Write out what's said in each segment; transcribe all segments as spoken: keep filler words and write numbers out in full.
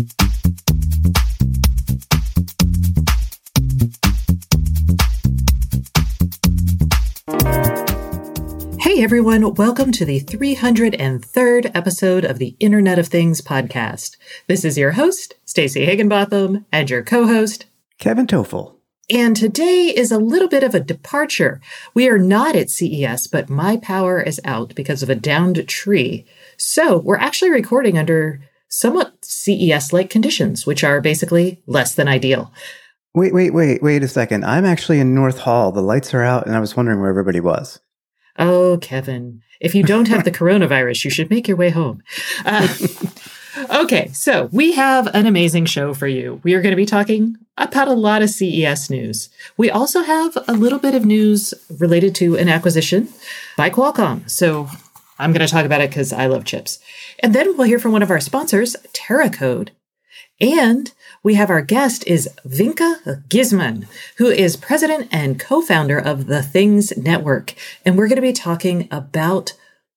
Hey everyone, welcome to the three hundred third episode of the Internet of Things podcast. This is your host, Stacey Higginbotham, and your co-host, Kevin Toffel. And today is a little bit of a departure. We are not at C E S, but my power is out because of a downed tree. So we're actually recording under somewhat C E S-like conditions, which are basically less than ideal. Wait, wait, wait, wait a second. I'm actually in North Hall. The lights are out, and I was wondering where everybody was. Oh, Kevin, if you don't have the coronavirus, you should make your way home. Uh, okay, so we have an amazing show for you. We are going to be talking about a lot of C E S news. We also have a little bit of news related to an acquisition by Qualcomm. So I'm going to talk about it because I love chips. And then we'll hear from one of our sponsors, TerraCode. And we have our guest is Vinka Gizman, who is president and co-founder of The Things Network. And we're going to be talking about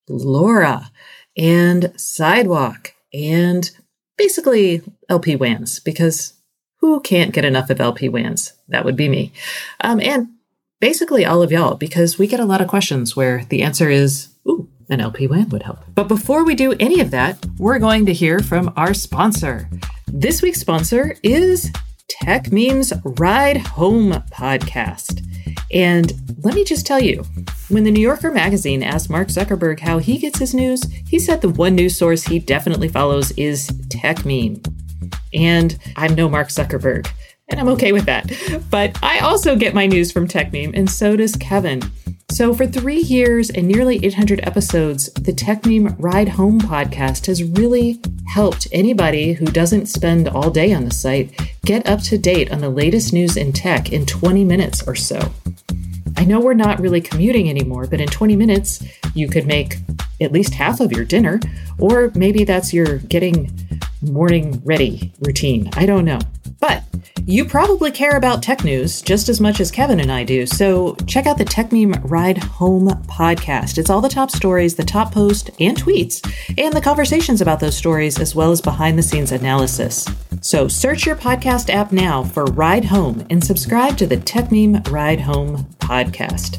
LoRa and Sidewalk and basically L P W A Ns, because who can't get enough of L P W A Ns? That would be me. Um, and basically all of y'all, because we get a lot of questions where the answer is, ooh, an L P W A N would help. But before we do any of that, we're going to hear from our sponsor. This week's sponsor is TechMeme's Ride Home podcast. And let me just tell you, when the New Yorker magazine asked Mark Zuckerberg how he gets his news, he said the one news source he definitely follows is TechMeme. And I'm no Mark Zuckerberg, and I'm okay with that. But I also get my news from TechMeme, and so does Kevin. So for three years and nearly eight hundred episodes, the TechMeme Ride Home podcast has really helped anybody who doesn't spend all day on the site get up to date on the latest news in tech in twenty minutes or so. I know we're not really commuting anymore, but in twenty minutes, you could make at least half of your dinner, or maybe that's your getting morning ready routine. I don't know. But you probably care about tech news just as much as Kevin and I do. So check out the TechMeme Ride Home podcast. It's all the top stories, the top posts and tweets, and the conversations about those stories, as well as behind the scenes analysis. So search your podcast app now for Ride Home and subscribe to the TechMeme Ride Home podcast.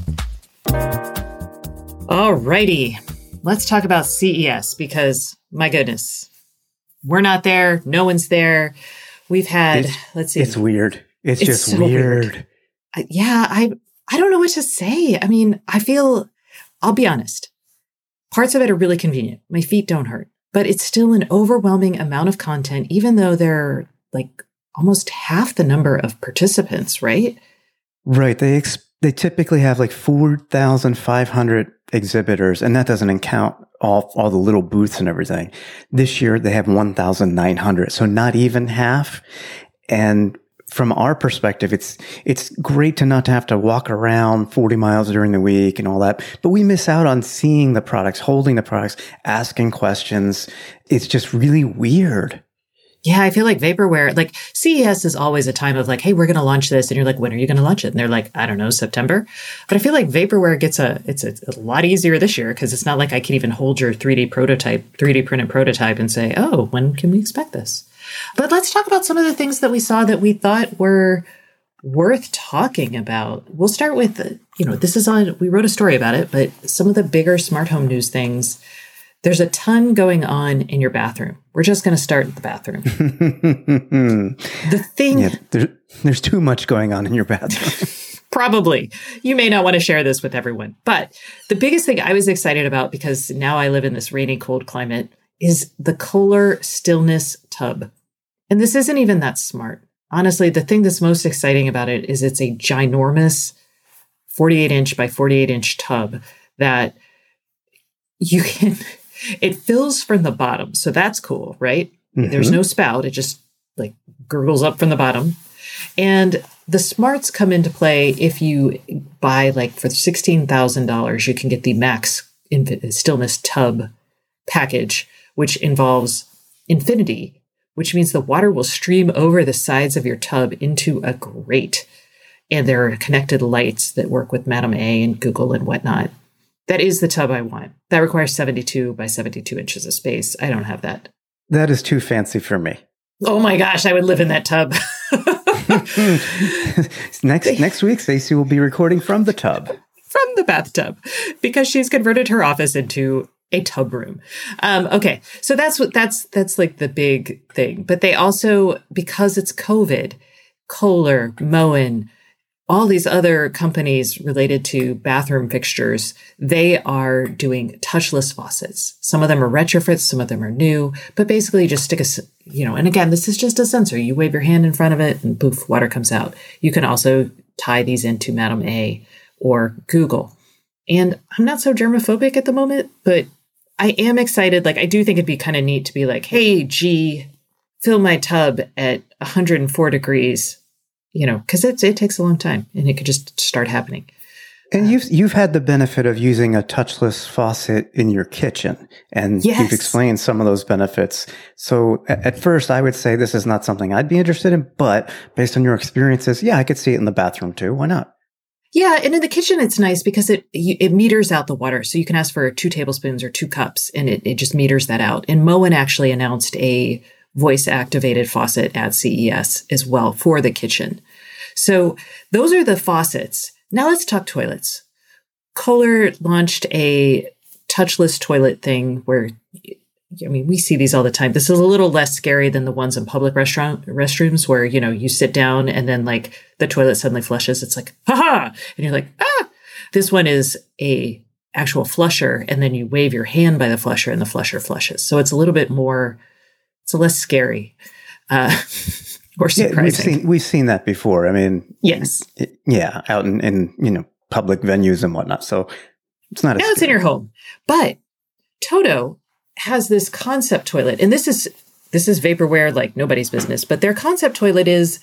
Alrighty, let's talk about C E S because, my goodness, we're not there. No one's there. We've had, it's, let's see. It's weird. It's, it's just so weird. weird. I, yeah, I I don't know what to say. I mean, I feel, I'll be honest, parts of it are really convenient. My feet don't hurt, but it's still an overwhelming amount of content, even though there are like almost half the number of participants, right? Right. They ex- they typically have like four thousand five hundred exhibitors, and that doesn't count all all the little booths and everything. This year they have one thousand nine hundred, so not even half. And from our perspective, it's it's great to not to have to walk around forty miles during the week and all that, but we miss out on seeing the products, holding the products, asking questions. It's just really weird. Yeah, I feel like vaporware, like C E S is always a time of like, hey, we're going to launch this. And you're like, when are you going to launch it? And they're like, I don't know, September. But I feel like vaporware gets a, it's a, a lot easier this year because it's not like I can even hold your three D prototype, three D printed prototype and say, oh, when can we expect this? But let's talk about some of the things that we saw that we thought were worth talking about. We'll start with, you know, this is on, we wrote a story about it, but some of the bigger smart home news things. There's a ton going on in your bathroom. We're just going to start at the bathroom. The thing... Yeah, there, there's too much going on in your bathroom. Probably. You may not want to share this with everyone. But the biggest thing I was excited about, because now I live in this rainy, cold climate, is the Kohler Stillness Tub. And this isn't even that smart. Honestly, the thing that's most exciting about it is it's a ginormous forty-eight inch by forty-eight inch tub that you can... It fills from the bottom. So that's cool, right? Mm-hmm. There's no spout. It just like gurgles up from the bottom. And the smarts come into play if you buy like for sixteen thousand dollars, you can get the Max Stillness Tub package, which involves infinity, which means the water will stream over the sides of your tub into a grate. And there are connected lights that work with Madame A and Google and whatnot. That is the tub I want. That requires seventy-two by seventy-two inches of space. I don't have that. That is too fancy for me. Oh my gosh, I would live in that tub. next next week, Stacey will be recording from the tub. From the bathtub, because she's converted her office into a tub room. Um, okay, so that's what that's that's like the big thing. But they also, because it's COVID, Kohler, Moen, all these other companies related to bathroom fixtures, they are doing touchless faucets. Some of them are retrofits, some of them are new, but basically you just stick a, you know, and again, this is just a sensor. You wave your hand in front of it and poof, water comes out. You can also tie these into Madame A or Google. And I'm not so germophobic at the moment, but I am excited. Like, I do think it'd be kind of neat to be like, hey, G, fill my tub at one hundred four degrees. You know, because it it takes a long time, and it could just start happening. And you've you've had the benefit of using a touchless faucet in your kitchen, and yes. You've explained some of those benefits. So at, at first, I would say this is not something I'd be interested in, but based on your experiences, yeah, I could see it in the bathroom too. Why not? Yeah, and in the kitchen, it's nice because it it meters out the water, so you can ask for two tablespoons or two cups, and it it just meters that out. And Moen actually announced a voice-activated faucet at C E S as well for the kitchen. So those are the faucets. Now let's talk toilets. Kohler launched a touchless toilet thing where, I mean, we see these all the time. This is a little less scary than the ones in public restaurant restrooms where, you know, you sit down and then like the toilet suddenly flushes. It's like, ha-ha! And you're like, ah! This one is a actual flusher, and then you wave your hand by the flusher and the flusher flushes. So it's a little bit more, it's less scary. Uh, or surprising. Yeah, we've seen we've seen that before. I mean, yes, it, yeah, out in, in you know public venues and whatnot. So it's not. Now it's in your home, but Toto has this concept toilet, and this is this is vaporware like nobody's business. But their concept toilet is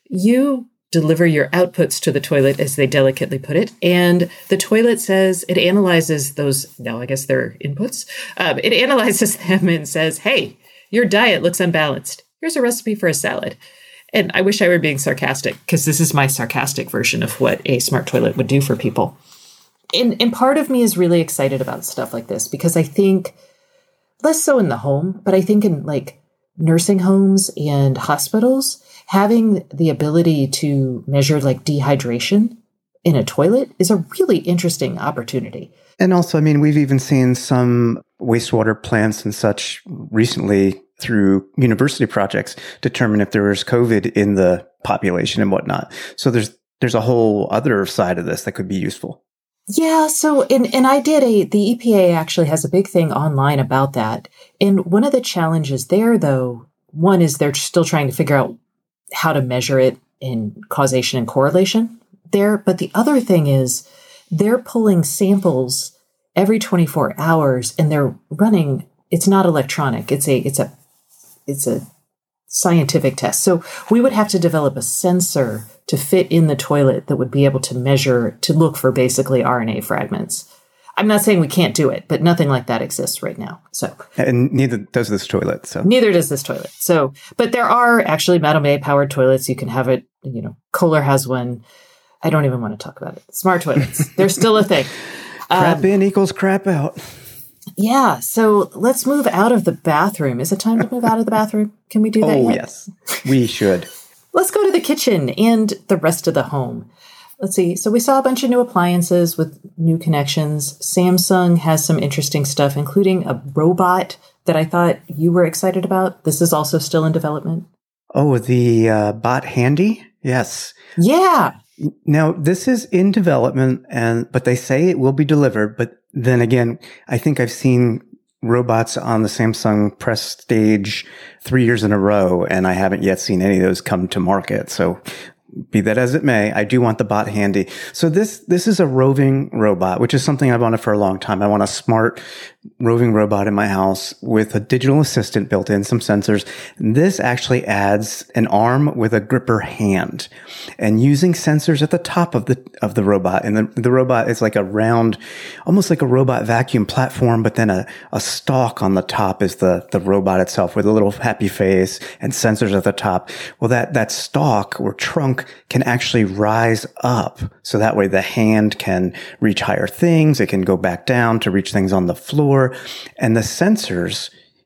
you deliver your outputs to the toilet, as they delicately put it, and the toilet says it analyzes those. No, I guess they're inputs. Um, it analyzes them and says, "Hey, your diet looks unbalanced. Here's a recipe for a salad." And I wish I were being sarcastic, because this is my sarcastic version of what a smart toilet would do for people. And, and part of me is really excited about stuff like this, because I think, less so in the home, but I think in like nursing homes and hospitals, having the ability to measure like dehydration in a toilet is a really interesting opportunity. And also, I mean, we've even seen some wastewater plants and such recently through university projects determine if there was COVID in the population and whatnot. So there's there's a whole other side of this that could be useful. Yeah. So, and, and I did a, the E P A actually has a big thing online about that. And one of the challenges there, though, one is they're still trying to figure out how to measure it in causation and correlation there. But the other thing is they're pulling samples every twenty-four hours, and they're running, it's not electronic. It's a, it's a, it's a scientific test. So we would have to develop a sensor to fit in the toilet that would be able to measure, to look for basically R N A fragments. I'm not saying we can't do it, but nothing like that exists right now. So, and neither does this toilet. So neither does this toilet. So, but there are actually Madame A powered toilets. You can have it, you know, Kohler has one. I don't even want to talk about it. Smart toilets. They're still a thing. Crap um, in equals crap out. Yeah. So let's move out of the bathroom. Is it time to move out of the bathroom? Can we do that? Oh, yet? yes. We should. Let's go to the kitchen and the rest of the home. Let's see. So we saw a bunch of new appliances with new connections. Samsung has some interesting stuff, including a robot that I thought you were excited about. This is also still in development. Oh, the uh, Bot Handy? Yes. Yeah. Now, this is in development, and but they say it will be delivered. But then again, I think I've seen robots on the Samsung press stage three years in a row, and I haven't yet seen any of those come to market. So be that as it may, I do want the Bot Handy. So this this is a roving robot, which is something I've wanted for a long time. I want a smart roving robot in my house with a digital assistant built in, some sensors. And this actually adds an arm with a gripper hand, and using sensors at the top of the of the robot. And the, the robot is like a round, almost like a robot vacuum platform, but then a, a stalk on the top is the, the robot itself with a little happy face and sensors at the top. Well, that, that stalk or trunk can actually rise up. So that way the hand can reach higher things. It can go back down to reach things on the floor. And the sensors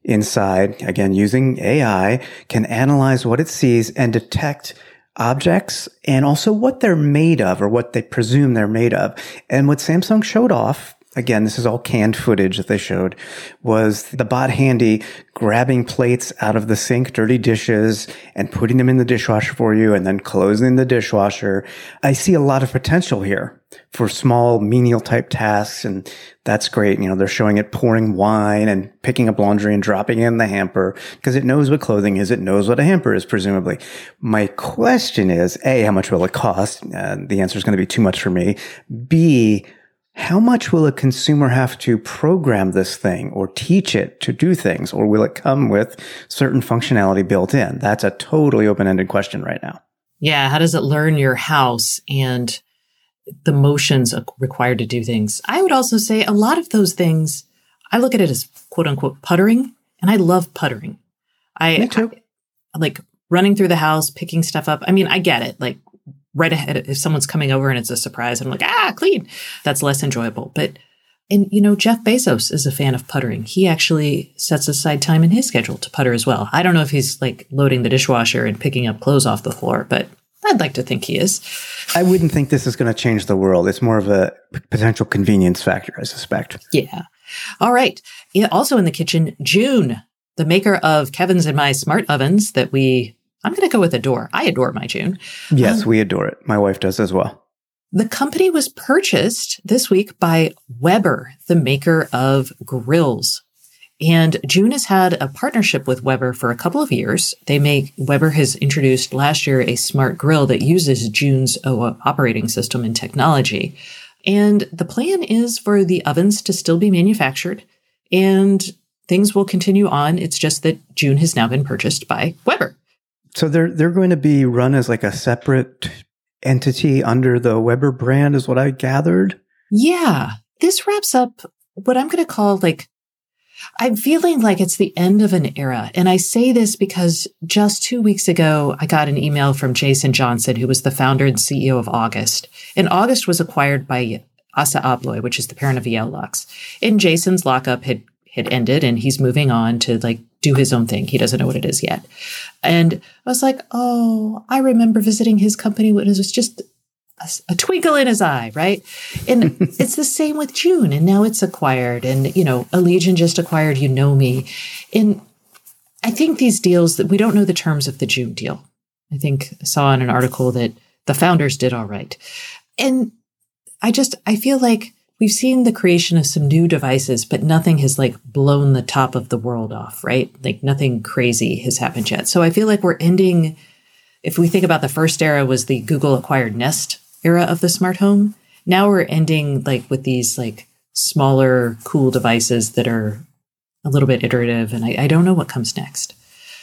inside, again, using A I, can analyze what it sees and detect objects and also what they're made of or what they presume they're made of. And what Samsung showed off, again, this is all canned footage that they showed, was the bot Handy grabbing plates out of the sink, dirty dishes, and putting them in the dishwasher for you and then closing the dishwasher. I see a lot of potential here for small menial type tasks, and that's great. You know, they're showing it pouring wine and picking up laundry and dropping it in the hamper because it knows what clothing is. It knows what a hamper is, presumably. My question is, A, how much will it cost? Uh, the answer is going to be too much for me. B, how much will a consumer have to program this thing or teach it to do things? Or will it come with certain functionality built in? That's a totally open-ended question right now. Yeah. How does it learn your house and the motions required to do things? I would also say a lot of those things, I look at it as quote unquote puttering, and I love puttering. I, Me too. I like running through the house, picking stuff up. I mean, I get it. Like, right ahead, if someone's coming over and it's a surprise, I'm like, ah, clean. That's less enjoyable. But, and you know, Jeff Bezos is a fan of puttering. He actually sets aside time in his schedule to putter as well. I don't know if he's like loading the dishwasher and picking up clothes off the floor, but I'd like to think he is. I wouldn't think this is going to change the world. It's more of a p- potential convenience factor, I suspect. Yeah. All right. Yeah, also in the kitchen, June, the maker of Kevin's and my smart ovens that we I'm going to go with adore. I adore my June. Yes, um, we adore it. My wife does as well. The company was purchased this week by Weber, the maker of grills. And June has had a partnership with Weber for a couple of years. They make Weber has introduced last year a smart grill that uses June's operating system and technology. And the plan is for the ovens to still be manufactured and things will continue on. It's just that June has now been purchased by Weber. So they're they're going to be run as like a separate entity under the Weber brand is what I gathered. Yeah. This wraps up what I'm going to call like, I'm feeling like it's the end of an era. And I say this because just two weeks ago, I got an email from Jason Johnson, who was the founder and C E O of August. And August was acquired by Assa Abloy, which is the parent of Yale-Lux. And Jason's lockup had had ended and he's moving on to like do his own thing. He doesn't know what it is yet. And I was like, oh, I remember visiting his company when it was just a, a twinkle in his eye, right? And it's the same with June. And now it's acquired. And, you know, Allegion just acquired Unomi. And I think these deals that we don't know the terms of the June deal. I think I saw in an article that the founders did all right. And I just, I feel like we've seen the creation of some new devices, but nothing has like blown the top of the world off, right? Like nothing crazy has happened yet. So I feel like we're ending, if we think about the first era was the Google acquired Nest era of the smart home. Now we're ending like with these like smaller, cool devices that are a little bit iterative. And I, I don't know what comes next.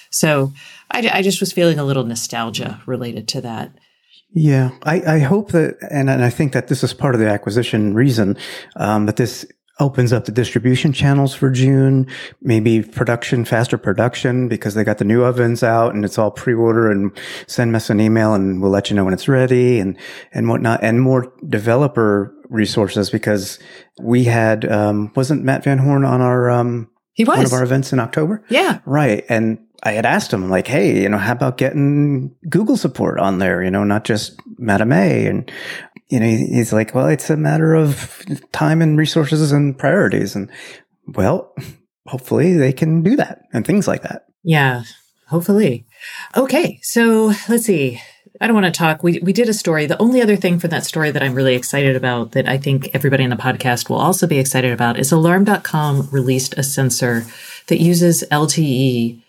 So I, I just was feeling a little nostalgia related to that. Yeah, I, I hope that, and, and I think that this is part of the acquisition reason, um, that this opens up the distribution channels for June, maybe production, faster production, because they got the new ovens out and it's all pre-order and send us an email and we'll let you know when it's ready and, and whatnot, and more developer resources because we had, um, wasn't Matt Van Horn on our, um, he was one of our events in October? Yeah. Right. And I had asked him, like, hey, you know, how about getting Google support on there, you know, not just Madame A. And, you know, he's like, well, it's a matter of time and resources and priorities. And, well, hopefully they can do that and things like that. Yeah, hopefully. Okay, so let's see. I don't want to talk. We we did a story. The only other thing for that story that I'm really excited about that I think everybody in the podcast will also be excited about is Alarm dot com released a sensor that uses L T E.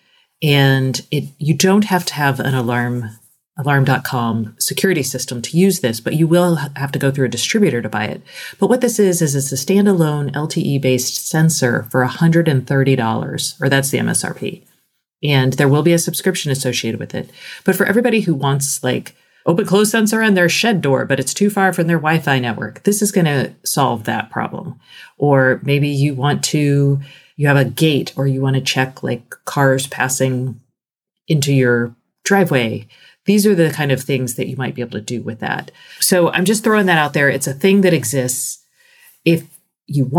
And it you don't have to have an alarm, Alarm dot com security system to use this, but you will have to go through a distributor to buy it. But what this is, is it's a standalone L T E-based sensor for one hundred thirty dollars, or that's the M S R P. And there will be a subscription associated with it. But for everybody who wants like open-close sensor on their shed door, but it's too far from their Wi-Fi network, this is going to solve that problem. Or maybe you want to... you have a gate or you want to check like cars passing into your driveway. These are the kind of things that you might be able to do with that. So I'm just throwing that out there. It's a thing that exists. If you want it,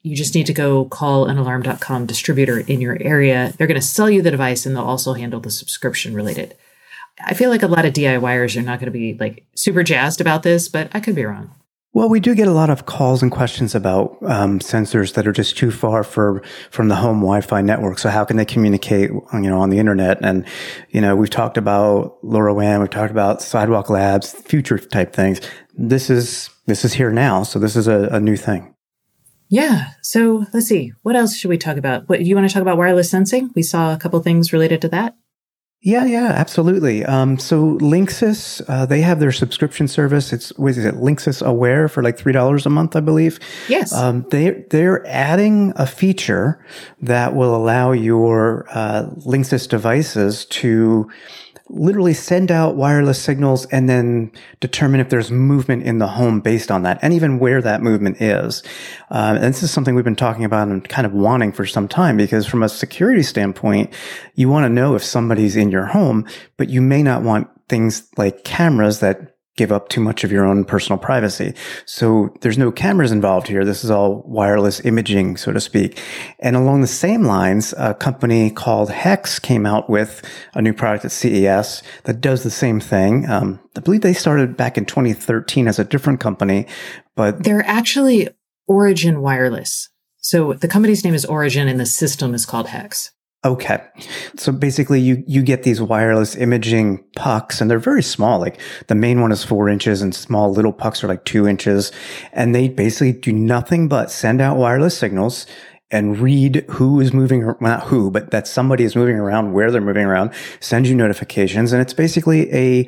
You just need to go call an alarm dot com distributor in your area. They're going to sell you the device and they'll also handle the subscription related. I feel like a lot of DIYers are not going to be like super jazzed about this, but I could be wrong. Well, we do get a lot of calls and questions about um, sensors that are just too far for from the home Wi-Fi network. So how can they communicate, you know, on the internet? And, you know, we've talked about LoRaWAN, we've talked about Sidewalk Labs, future type things. This is this is here now. So this is a, a new thing. Yeah. So let's see. What else should we talk about? What, you want to talk about wireless sensing? We saw a couple things related to that. Yeah, yeah, absolutely. Um, so Linksys, uh, they have their subscription service. It's, what is it, Linksys Aware for like three dollars a month, I believe. Yes. Um, they, they're adding a feature that will allow your, uh, Linksys devices to literally send out wireless signals and then determine if there's movement in the home based on that and even where that movement is. Uh, and this is something we've been talking about and kind of wanting for some time, because from a security standpoint, you want to know if somebody's in your home, but you may not want things like cameras that give up too much of your own personal privacy. So there's no cameras involved here. This is all wireless imaging, so to speak. And along the same lines, a company called Hex came out with a new product at C E S that does the same thing. Um, I believe they started back in twenty thirteen as a different company, but they're actually Origin Wireless. So the company's name is Origin and the system is called Hex. Okay. So basically you, you get these wireless imaging pucks and they're very small. Like the main one is four inches and small little pucks are like two inches. And they basically do nothing but send out wireless signals and read who is moving, well, not who, but that somebody is moving around, where they're moving around, send you notifications. And it's basically a,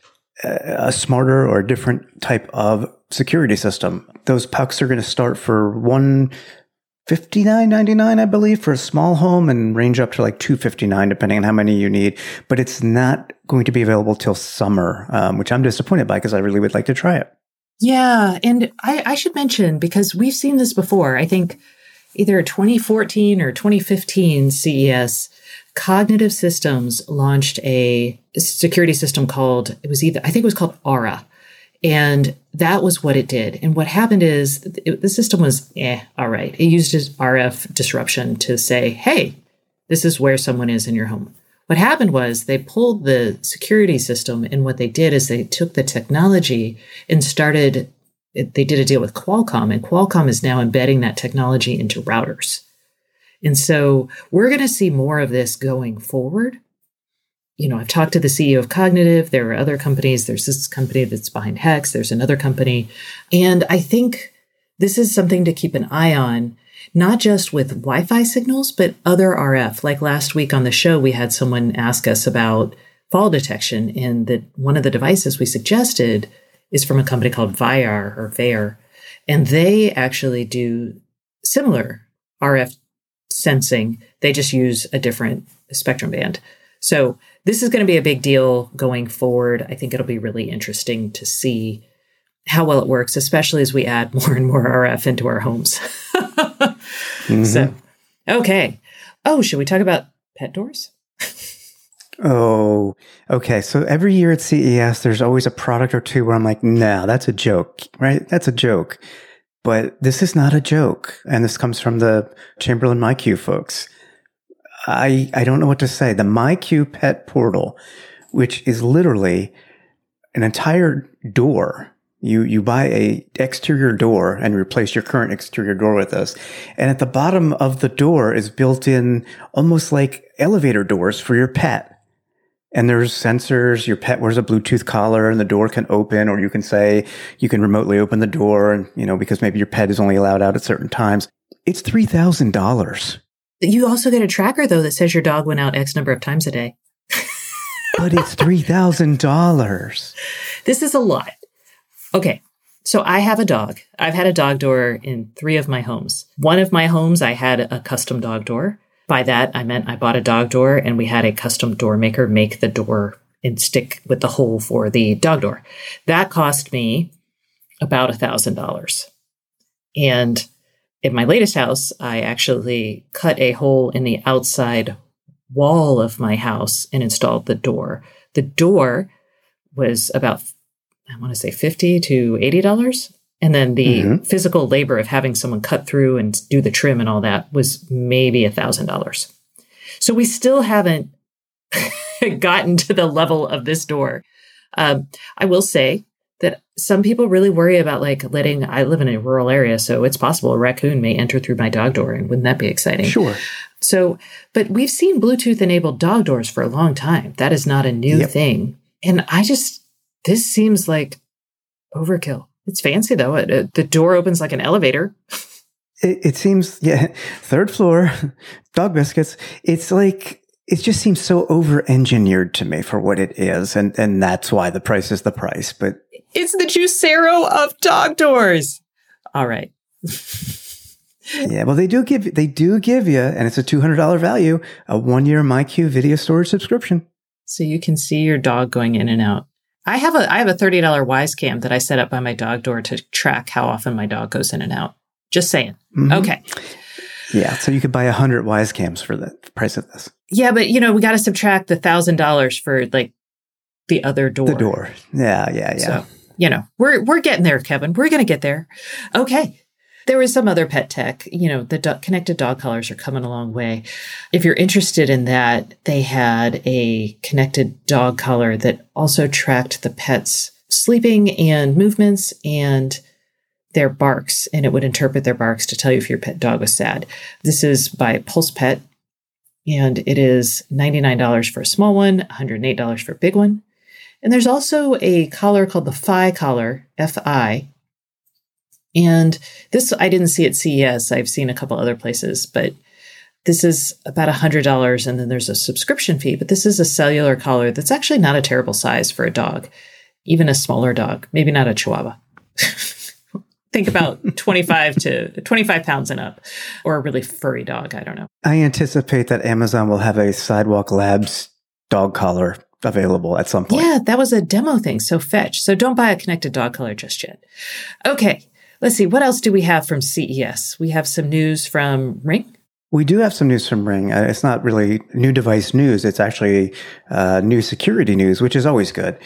a smarter or a different type of security system. Those pucks are going to start for one fifty-nine ninety-nine, I believe, for a small home and range up to like two fifty-nine, depending on how many you need. But it's not going to be available till summer, um, which I'm disappointed by because I really would like to try it. Yeah. And I, I should mention, because we've seen this before, I think either twenty fourteen or twenty fifteen C E S, Cognitive Systems launched a security system called, it was either, I think it was called Aura. And that was what it did. And what happened is it, the system was, eh, all right. It used its R F disruption to say, hey, this is where someone is in your home. What happened was they pulled the security system, and what they did is they took the technology and started, they did a deal with Qualcomm, and Qualcomm is now embedding that technology into routers. And so we're going to see more of this going forward. You know, I've talked to the C E O of Cognitive. There are other companies. There's this company that's behind Hex. There's another company. And I think this is something to keep an eye on, not just with Wi-Fi signals, but other R F. Like last week on the show, we had someone ask us about fall detection. And that one of the devices we suggested is from a company called Vayar or Vayar. And they actually do similar R F sensing. They just use a different spectrum band. So this is going to be a big deal going forward. I think it'll be really interesting to see how well it works, especially as we add more and more R F into our homes. mm-hmm. So, okay. Oh, should we talk about pet doors? Oh, okay. So every year at C E S, there's always a product or two where I'm like, no, that's a joke, right? That's a joke. But this is not a joke. And this comes from the Chamberlain MyQ folks. I, I don't know what to say. The MyQ Pet Portal, which is literally an entire door. You, you buy a exterior door and replace your current exterior door with this. And at the bottom of the door is built in almost like elevator doors for your pet. And there's sensors. Your pet wears a Bluetooth collar and the door can open, or you can say you can remotely open the door, and, you know, because maybe your pet is only allowed out at certain times. It's three thousand dollars. You also get a tracker, though, that says your dog went out X number of times a day. But it's three thousand dollars. This is a lot. Okay, so I have a dog. I've had a dog door in three of my homes. One of my homes, I had a custom dog door. By that, I meant I bought a dog door, and we had a custom door maker make the door and stick with the hole for the dog door. That cost me about one thousand dollars. And in my latest house, I actually cut a hole in the outside wall of my house and installed the door. The door was about, I want to say fifty to eighty dollars. And then the Mm-hmm. physical labor of having someone cut through and do the trim and all that was maybe one thousand dollars. So we still haven't gotten to the level of this door. Um, I will say that some people really worry about like letting, I live in a rural area, so it's possible a raccoon may enter through my dog door, and wouldn't that be exciting? Sure. So, but we've seen Bluetooth enabled dog doors for a long time. That is not a new Yep. thing. And I just, this seems like overkill. It's fancy though. It, it, the door opens like an elevator. It, it seems, yeah, third floor, dog biscuits. It's like, it just seems so over-engineered to me for what it is. And, and that's why the price is the price. But It's the Juicero of dog doors. All right. yeah, well, they do give, they do give you, and it's a two hundred dollars value, a one-year MyQ video storage subscription. So you can see your dog going in and out. I have a I have a thirty dollars Wise Cam that I set up by my dog door to track how often my dog goes in and out. Just saying. Mm-hmm. Okay. Yeah, so you could buy one hundred Wise Cams for the price of this. Yeah, but you know, we got to subtract the one thousand dollars for like the other door. The door. Yeah, yeah, yeah. So, you know, we're we're getting there, Kevin. We're going to get there. Okay. There was some other pet tech. You know, the do- connected dog collars are coming a long way. If you're interested in that, they had a connected dog collar that also tracked the pet's sleeping and movements and their barks, and it would interpret their barks to tell you if your pet dog was sad. This is by Pulse Pet, and it is ninety-nine dollars for a small one, one hundred eight dollars for a big one. And there's also a collar called the Fi collar, F I. And this, I didn't see at C E S. I've seen a couple other places, but this is about one hundred dollars, and then there's a subscription fee. But this is a cellular collar that's actually not a terrible size for a dog, even a smaller dog, maybe not a Chihuahua. Think about twenty-five to twenty-five pounds and up, or a really furry dog. I don't know. I anticipate that Amazon will have a Sidewalk Labs dog collar available at some point. Yeah, that was a demo thing. So fetch. So don't buy a connected dog collar just yet. Okay. Let's see. What else do we have from C E S? We have some news from Ring. We do have some news from Ring. Uh, it's not really new device news. It's actually uh, new security news, which is always good.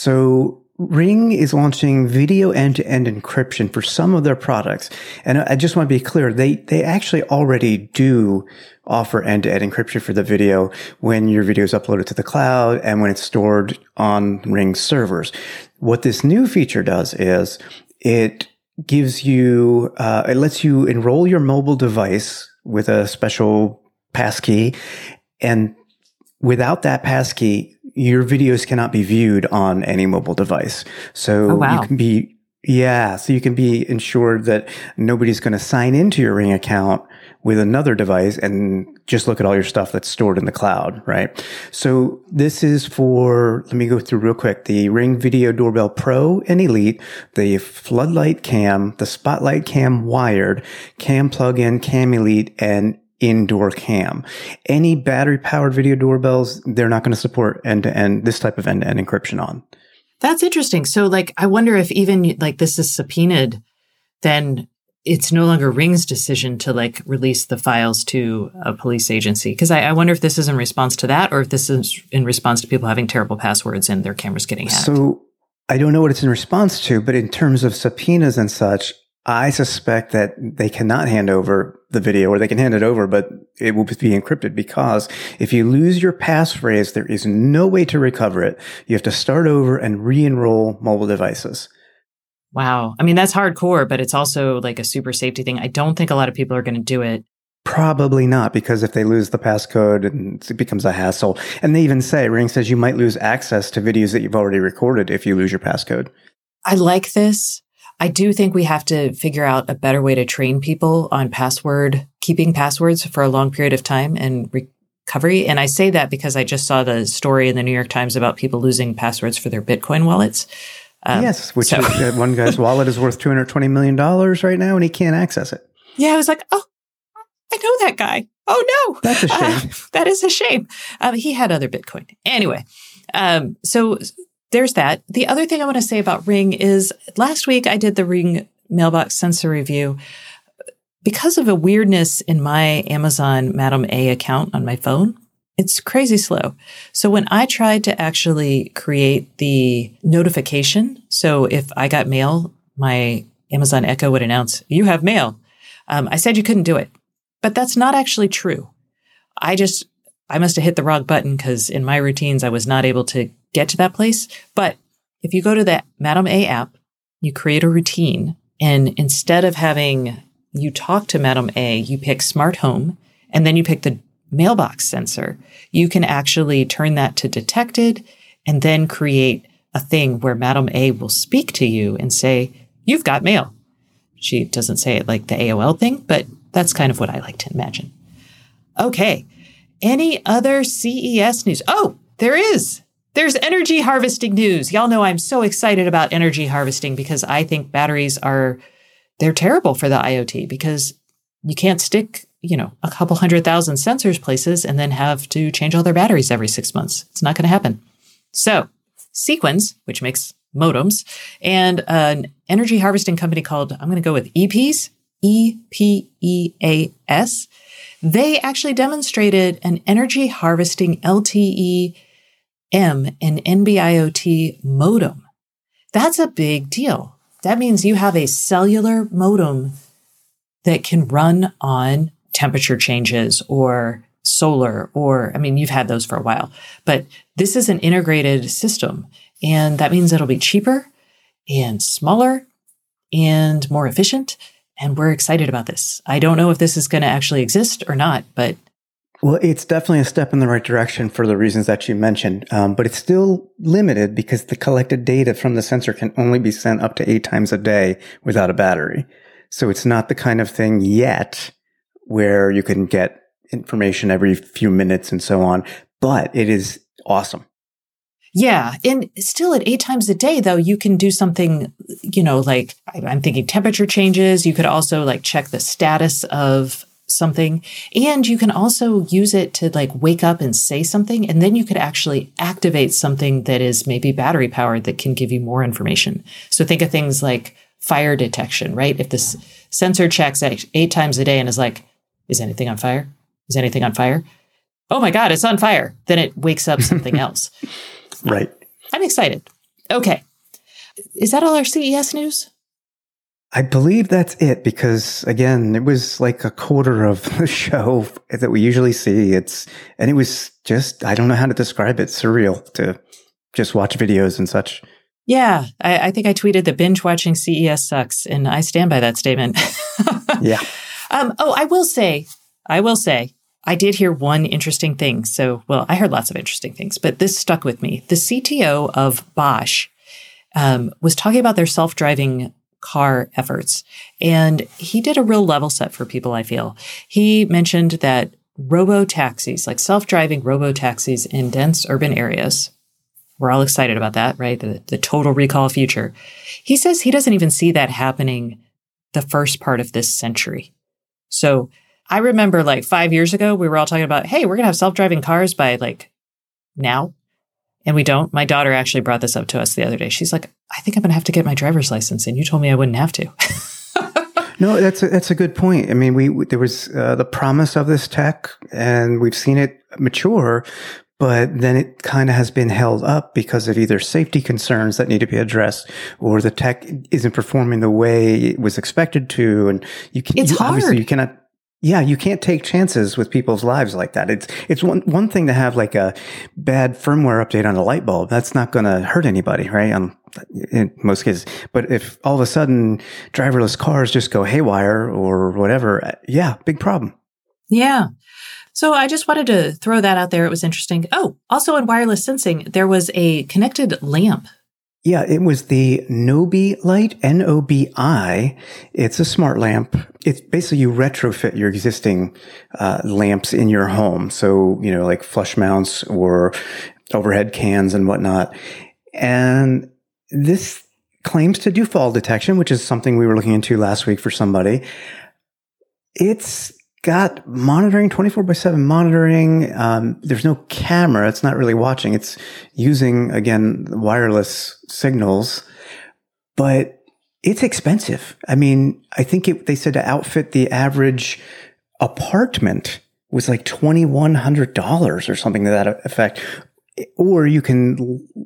So Ring is launching video end-to-end encryption for some of their products. And I just want to be clear, they, they actually already do offer end-to-end encryption for the video when your video is uploaded to the cloud and when it's stored on Ring servers. What this new feature does is it gives you, uh, it lets you enroll your mobile device with a special passkey. And without that passkey, your videos cannot be viewed on any mobile device. So oh, wow. you can be, yeah, so you can be ensured that nobody's going to sign into your Ring account with another device and just look at all your stuff that's stored in the cloud, right? So this is for, let me go through real quick, the Ring Video Doorbell Pro and Elite, the Floodlight Cam, the Spotlight Cam Wired, Cam Plug-in, Cam Elite, and Indoor Cam. Any battery-powered video doorbells, they're not going to support end-to-end, this type of end-to-end encryption on. That's interesting. So, like, I wonder if even, like, this is subpoenaed, then it's no longer Ring's decision to like release the files to a police agency. Because I, I wonder if this is in response to that, or if this is in response to people having terrible passwords and their cameras getting hacked. So I don't know what it's in response to, but in terms of subpoenas and such, I suspect that they cannot hand over the video, or they can hand it over, but it will be encrypted, because if you lose your passphrase, there is no way to recover it. You have to start over and re-enroll mobile devices. Wow. I mean, that's hardcore, but it's also like a super safety thing. I don't think a lot of people are going to do it. Probably not, because if they lose the passcode, and it becomes a hassle. And they even say, Ring says you might lose access to videos that you've already recorded if you lose your passcode. I like this. I do think we have to figure out a better way to train people on password, keeping passwords for a long period of time and recovery. And I say that because I just saw the story in the New York Times about people losing passwords for their Bitcoin wallets. Um, yes, which so. is, uh, one guy's wallet is worth two hundred twenty million dollars right now, and he can't access it. Yeah, I was like, oh, I know that guy. Oh, no. That's a shame. Uh, that is a shame. Um, he had other Bitcoin. Anyway, um, so there's that. The other thing I want to say about Ring is last week I did the Ring Mailbox Sensor review. Because of a weirdness in my Amazon Madam A account on my phone, it's crazy slow. So when I tried to actually create the notification, so if I got mail, my Amazon Echo would announce, you have mail. Um, I said you couldn't do it, but that's not actually true. I just, I must have hit the wrong button because in my routines, I was not able to get to that place. But if you go to the Madam A app, you create a routine, and instead of having you talk to Madam A, you pick Smart Home, and then you pick the mailbox sensor. You can actually turn that to detected and then create a thing where Madam A will speak to you and say, you've got mail. She doesn't say it like the A O L thing, but that's kind of what I like to imagine. Okay. Any other C E S news? Oh, there is. There's energy harvesting news. Y'all know I'm so excited about energy harvesting because I think batteries are, they're terrible for the IoT because you can't stick, you know, a couple hundred thousand sensors places and then have to change all their batteries every six months. It's not going to happen. So Sequans, which makes modems, and an energy harvesting company called, I'm going to go with E P E A S, E P E A S, they actually demonstrated an energy harvesting L T E M and N B I O T modem. That's a big deal. That means you have a cellular modem that can run on temperature changes or solar, or, I mean, you've had those for a while, but this is an integrated system. And that means it'll be cheaper and smaller and more efficient. And we're excited about this. I don't know if this is going to actually exist or not, but well, it's definitely a step in the right direction for the reasons that you mentioned, um, but it's still limited because the collected data from the sensor can only be sent up to eight times a day without a battery. So it's not the kind of thing yet where you can get information every few minutes and so on, but it is awesome. Yeah. And still at eight times a day, though, you can do something, you know, like I'm thinking temperature changes. You could also like check the status of something, and you can also use it to like wake up and say something. And then you could actually activate something that is maybe battery powered that can give you more information. So think of things like fire detection, right? If this sensor checks eight, eight times a day and is like, is anything on fire? Is anything on fire? Oh my God, it's on fire. Then it wakes up something else. Right. I'm excited. Okay. Is that all our C E S news? I believe that's it because, again, it was like a quarter of the show that we usually see. It's, and it was just, I don't know how to describe it, surreal to just watch videos and such. Yeah. I, I think I tweeted that binge watching C E S sucks, and I stand by that statement. Yeah. Um, oh, I will say, I will say, I did hear one interesting thing. So, well, I heard lots of interesting things, but this stuck with me. The C T O of Bosch um, was talking about their self-driving car efforts, and he did a real level set for people, I feel. He mentioned that robo-taxis, like self-driving robo-taxis in dense urban areas, we're all excited about that, right? The, the total recall future. He says he doesn't even see that happening the first part of this century. So I remember like five years ago, we were all talking about, hey, we're going to have self-driving cars by like now. And we don't. My daughter actually brought this up to us the other day. She's like, I think I'm going to have to get my driver's license. And you told me I wouldn't have to. No, that's a, that's a good point. I mean, we, there was uh, the promise of this tech and we've seen it mature, but then it kind of has been held up because of either safety concerns that need to be addressed or the tech isn't performing the way it was expected to. And you can, it's you, hard. Obviously you cannot. Yeah, you can't take chances with people's lives like that. It's it's one one thing to have like a bad firmware update on a light bulb. That's not going to hurt anybody, right? Um, in most cases. But if all of a sudden driverless cars just go haywire or whatever, yeah, big problem. Yeah. So I just wanted to throw that out there. It was interesting. Oh, also in wireless sensing, there was a connected lamp. Yeah, it was the Nobi light, N O B I. It's a smart lamp. It's basically you retrofit your existing uh, lamps in your home. So, you know, like flush mounts or overhead cans and whatnot. And this claims to do fall detection, which is something we were looking into last week for somebody. It's got monitoring, twenty-four by seven monitoring. Um, there's no camera. It's not really watching. It's using, again, wireless signals, but it's expensive. I mean, I think it, they said to outfit the average apartment was like twenty-one hundred dollars or something to that effect. Or you can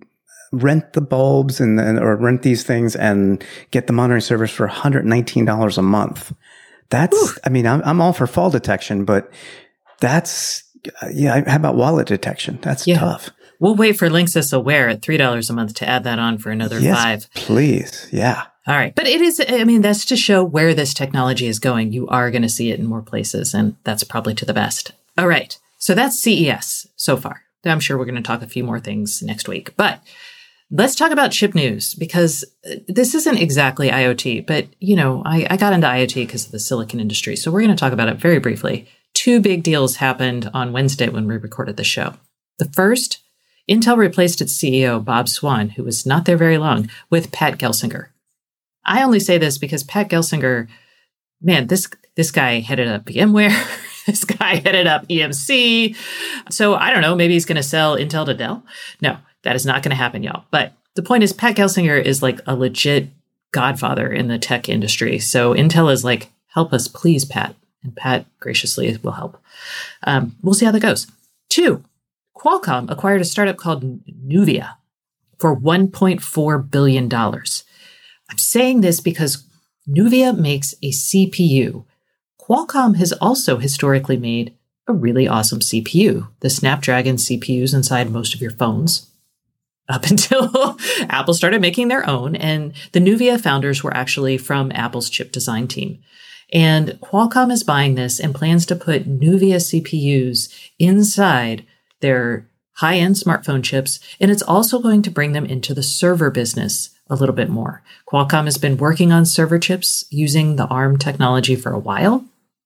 rent the bulbs and, and or rent these things and get the monitoring service for one hundred nineteen dollars a month. That's, Ooh. I mean, I'm, I'm all for fall detection, but that's, yeah, how about wallet detection? That's yeah. tough. We'll wait for Linksys Aware at three dollars a month to add that on for another yes, five. Please. Yeah. All right. But it is, I mean, that's to show where this technology is going. You are going to see it in more places, and that's probably to the best. All right. So that's C E S so far. I'm sure we're going to talk a few more things next week. But let's talk about chip news, because this isn't exactly IoT, but, you know, I, I got into IoT because of the silicon industry. So we're going to talk about it very briefly. Two big deals happened on Wednesday when we recorded the show. The first, Intel replaced its C E O, Bob Swan, who was not there very long, with Pat Gelsinger. I only say this because Pat Gelsinger, man, this this guy headed up VMware. This guy headed up E M C. So I don't know, maybe he's going to sell Intel to Dell. No, that is not going to happen, y'all. But the point is, Pat Gelsinger is like a legit godfather in the tech industry. So Intel is like, help us, please, Pat. And Pat graciously will help. Um, we'll see how that goes. Two, Qualcomm acquired a startup called Nuvia for one point four billion dollars. I'm saying this because Nuvia makes a C P U. Qualcomm has also historically made a really awesome C P U, the Snapdragon C P Us inside most of your phones, up until Apple started making their own. And the Nuvia founders were actually from Apple's chip design team. And Qualcomm is buying this and plans to put Nuvia C P Us inside their high-end smartphone chips. And it's also going to bring them into the server business a little bit more. Qualcomm has been working on server chips using the ARM technology for a while,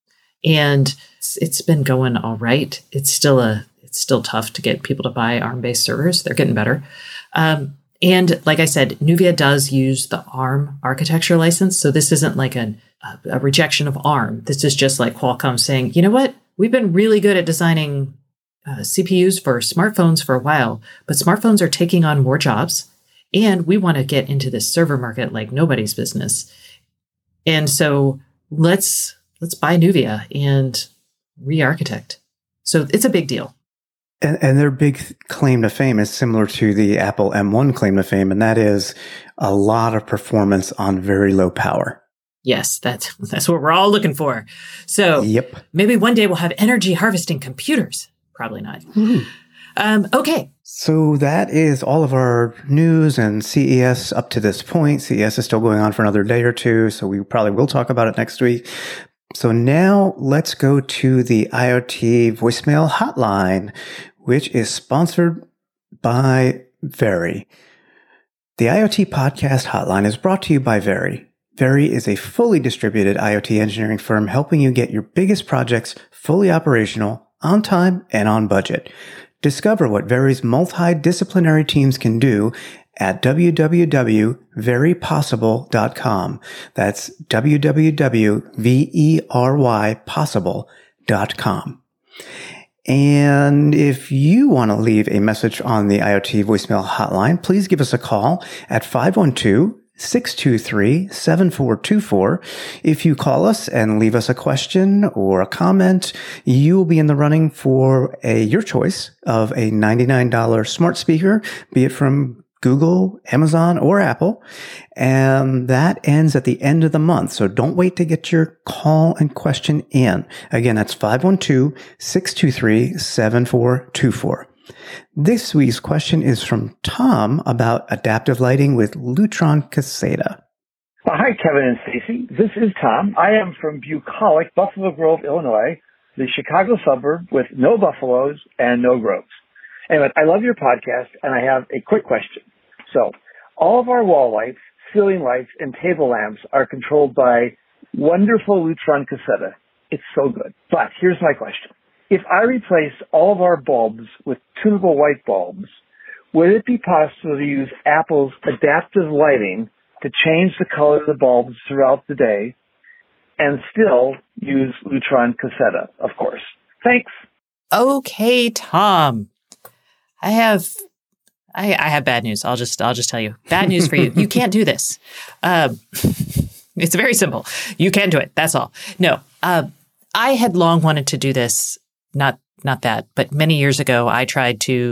and it's, it's been going all right. It's still a it's still tough to get people to buy ARM-based servers. They're getting better. Um, and like I said, Nuvia does use the ARM architecture license, so this isn't like a, a, a rejection of ARM. This is just like Qualcomm saying, you know what? We've been really good at designing uh, C P Us for smartphones for a while, but smartphones are taking on more jobs. And we want to get into this server market like nobody's business. And so let's let's buy Nuvia and re-architect. So it's a big deal. And, and their big claim to fame is similar to the Apple M one claim to fame, and that is a lot of performance on very low power. Yes, that's that's what we're all looking for. So yep. Maybe one day we'll have energy harvesting computers. Probably not. Mm-hmm. Um, okay. So that is all of our news and C E S up to this point. C E S is still going on for another day or two, so we probably will talk about it next week. So now let's go to the IoT voicemail hotline, which is sponsored by Very. The IoT podcast hotline is brought to you by Very. Very is a fully distributed IoT engineering firm helping you get your biggest projects fully operational, on time, and on budget. Discover what Very's multidisciplinary teams can do at w w w dot very possible dot com. That's w w w dot very possible dot com. And if you want to leave a message on the IoT voicemail hotline, please give us a call at five one two, six two three, seven four two four. If you call us and leave us a question or a comment, you will be in the running for a your choice of a ninety-nine dollars smart speaker, be it from Google, Amazon, or Apple. And that ends at the end of the month. So don't wait to get your call and question in. Again, that's five one two, six two three, seven four two four. This week's question is from Tom about adaptive lighting with Lutron Caseta. Well, hi, Kevin and Stacy. This is Tom. I am from bucolic Buffalo Grove, Illinois, the Chicago suburb with no buffaloes and no groves. Anyway, I love your podcast, and I have a quick question. So, all of our wall lights, ceiling lights, and table lamps are controlled by wonderful Lutron Caseta. It's so good. But here's my question. If I replace all of our bulbs with tunable white bulbs, would it be possible to use Apple's adaptive lighting to change the color of the bulbs throughout the day and still use Lutron Caseta, of course? Thanks. Okay, Tom. I have I, I have bad news. I'll just I'll just tell you. Bad news for you. You can't do this. Um, it's very simple. You can do it. That's all. No. Uh, I had long wanted to do this. Not not that, but many years ago, I tried to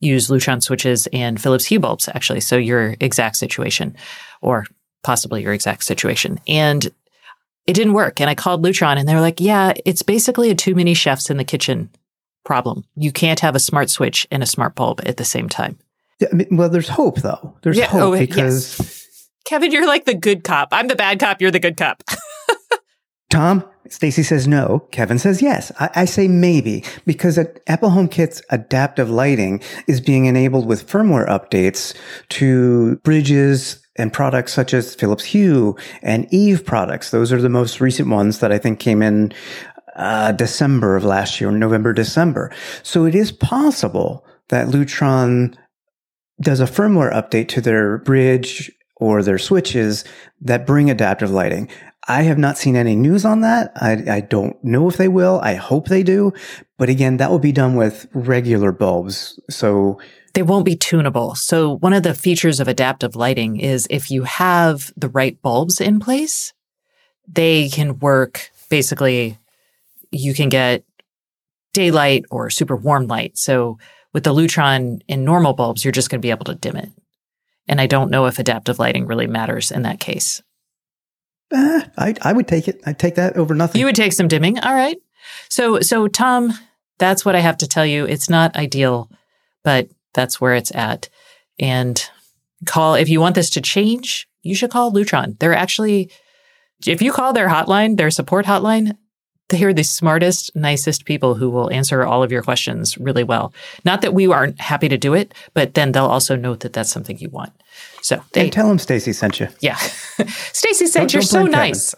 use Lutron switches and Philips Hue bulbs, actually. So your exact situation, or possibly your exact situation. And it didn't work. And I called Lutron and they were like, yeah, it's basically a too many chefs in the kitchen problem. You can't have a smart switch and a smart bulb at the same time. Yeah, I mean, well, there's hope, though. There's yeah, hope oh, because... Yes. Kevin, you're like the good cop. I'm the bad cop. You're the good cop. Tom, Stacy says no. Kevin says yes. I, I say maybe because at Apple HomeKit's adaptive lighting is being enabled with firmware updates to bridges and products such as Philips Hue and Eve products. Those are the most recent ones that I think came in uh, December of last year, November, December. So it is possible that Lutron does a firmware update to their bridge or their switches that bring adaptive lighting. I have not seen any news on that. I, I don't know if they will. I hope they do. But again, that will be done with regular bulbs. So they won't be tunable. So one of the features of adaptive lighting is if you have the right bulbs in place, they can work. Basically, you can get daylight or super warm light. So with the Lutron in normal bulbs, you're just going to be able to dim it. And I don't know if adaptive lighting really matters in that case. Uh, I, I would take it. I'd take that over nothing. You would take some dimming. All right. So, so Tom, that's what I have to tell you. It's not ideal, but that's where it's at. And call, if you want this to change, you should call Lutron. They're actually, if you call their hotline, their support hotline, they are the smartest, nicest people who will answer all of your questions really well. Not that we aren't happy to do it, but then they'll also note that that's something you want. So they and tell them Stacy sent you. Yeah. Stacy said don't, you're don't so nice.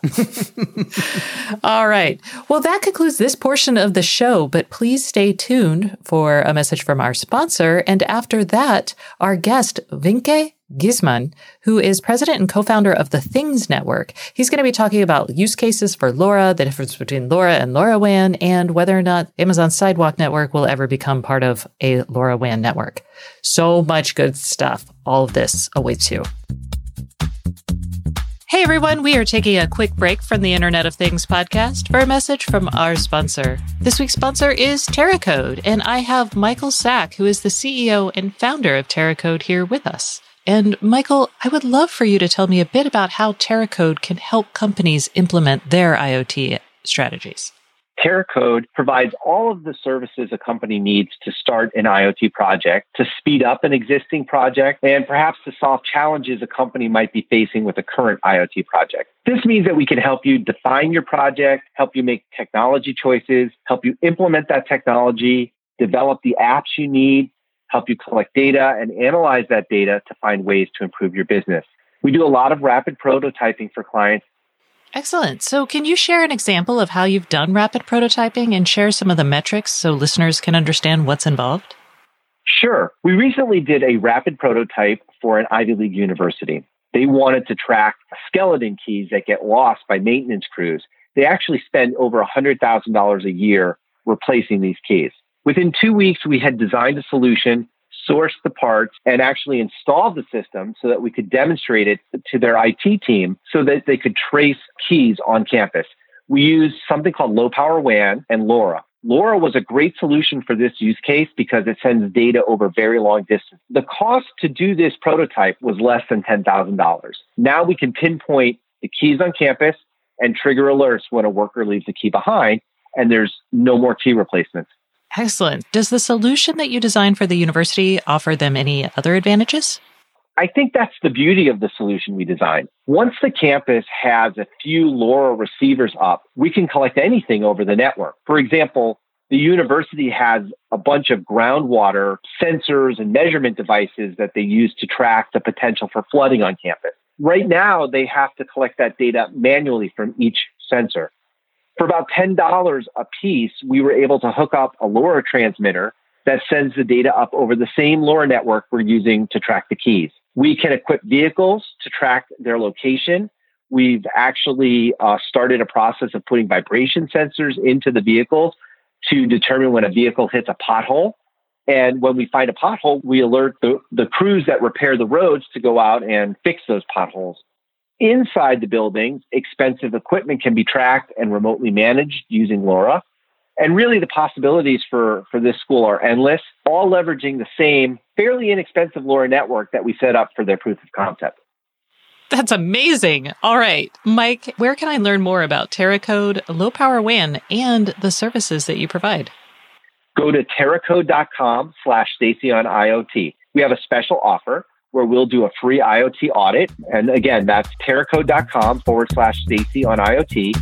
All right. Well, that concludes this portion of the show, but please stay tuned for a message from our sponsor. And after that, our guest, Vinke Gisman, who is president and co-founder of the Things Network. He's going to be talking about use cases for LoRa, the difference between LoRa and LoRaWAN, and whether or not Amazon Sidewalk Network will ever become part of a LoRaWAN network. So much good stuff. All of this awaits you. Hey everyone, we are taking a quick break from the Internet of Things podcast for a message from our sponsor. This week's sponsor is TerraCode, and I have Michael Sack, who is the C E O and founder of TerraCode, here with us. And Michael, I would love for you to tell me a bit about how TerraCode can help companies implement their IoT strategies. TerraCode provides all of the services a company needs to start an IoT project, to speed up an existing project, and perhaps to solve challenges a company might be facing with a current IoT project. This means that we can help you define your project, help you make technology choices, help you implement that technology, develop the apps you need, help you collect data and analyze that data to find ways to improve your business. We do a lot of rapid prototyping for clients. Excellent. So can you share an example of how you've done rapid prototyping and share some of the metrics so listeners can understand what's involved? Sure. We recently did a rapid prototype for an Ivy League university. They wanted to track skeleton keys that get lost by maintenance crews. They actually spend over one hundred thousand dollars a year replacing these keys. Within two weeks, we had designed a solution, sourced the parts, and actually installed the system so that we could demonstrate it to their I T team so that they could trace keys on campus. We used something called low power W A N and LoRa. LoRa was a great solution for this use case because it sends data over very long distance. The cost to do this prototype was less than ten thousand dollars. Now we can pinpoint the keys on campus and trigger alerts when a worker leaves a key behind, and there's no more key replacements. Excellent. Does the solution that you designed for the university offer them any other advantages? I think that's the beauty of the solution we designed. Once the campus has a few LoRa receivers up, we can collect anything over the network. For example, the university has a bunch of groundwater sensors and measurement devices that they use to track the potential for flooding on campus. Right now, they have to collect that data manually from each sensor. For about ten dollars a piece, we were able to hook up a LoRa transmitter that sends the data up over the same LoRa network we're using to track the keys. We can equip vehicles to track their location. We've actually uh, started a process of putting vibration sensors into the vehicles to determine when a vehicle hits a pothole. And when we find a pothole, we alert the, the crews that repair the roads to go out and fix those potholes. Inside the buildings, expensive equipment can be tracked and remotely managed using LoRa. And really the possibilities for, for this school are endless, all leveraging the same fairly inexpensive LoRa network that we set up for their proof of concept. That's amazing. All right, Mike, where can I learn more about Terracode, Low Power W A N, and the services that you provide? Go to terracode.com slash Stacy on IoT. We have a special offer where we'll do a free IoT audit. And again, that's terracode.com forward slash Stacy on IoT.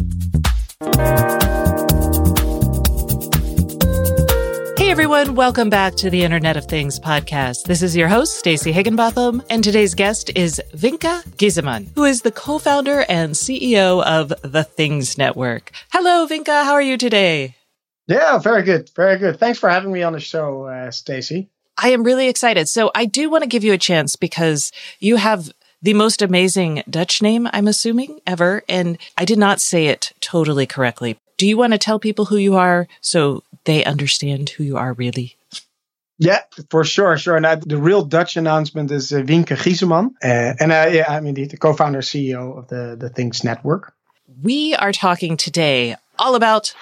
Hey everyone, welcome back to the Internet of Things podcast. This is your host, Stacey Higginbotham, and today's guest is Vinka Giesemann, who is the co-founder and C E O of The Things Network. Hello, Vinka. How are you today? Yeah, very good. Very good. Thanks for having me on the show, uh, Stacey. I am really excited. So I do want to give you a chance because you have the most amazing Dutch name, I'm assuming, ever, and I did not say it totally correctly. Do you want to tell people who you are so they understand who you are really? Yeah, for sure, sure. And I, the real Dutch announcement is uh, Vinka Giesemann. Uh, and uh, yeah, I'm indeed the co-founder, C E O of the, the Things Network. We are talking today all about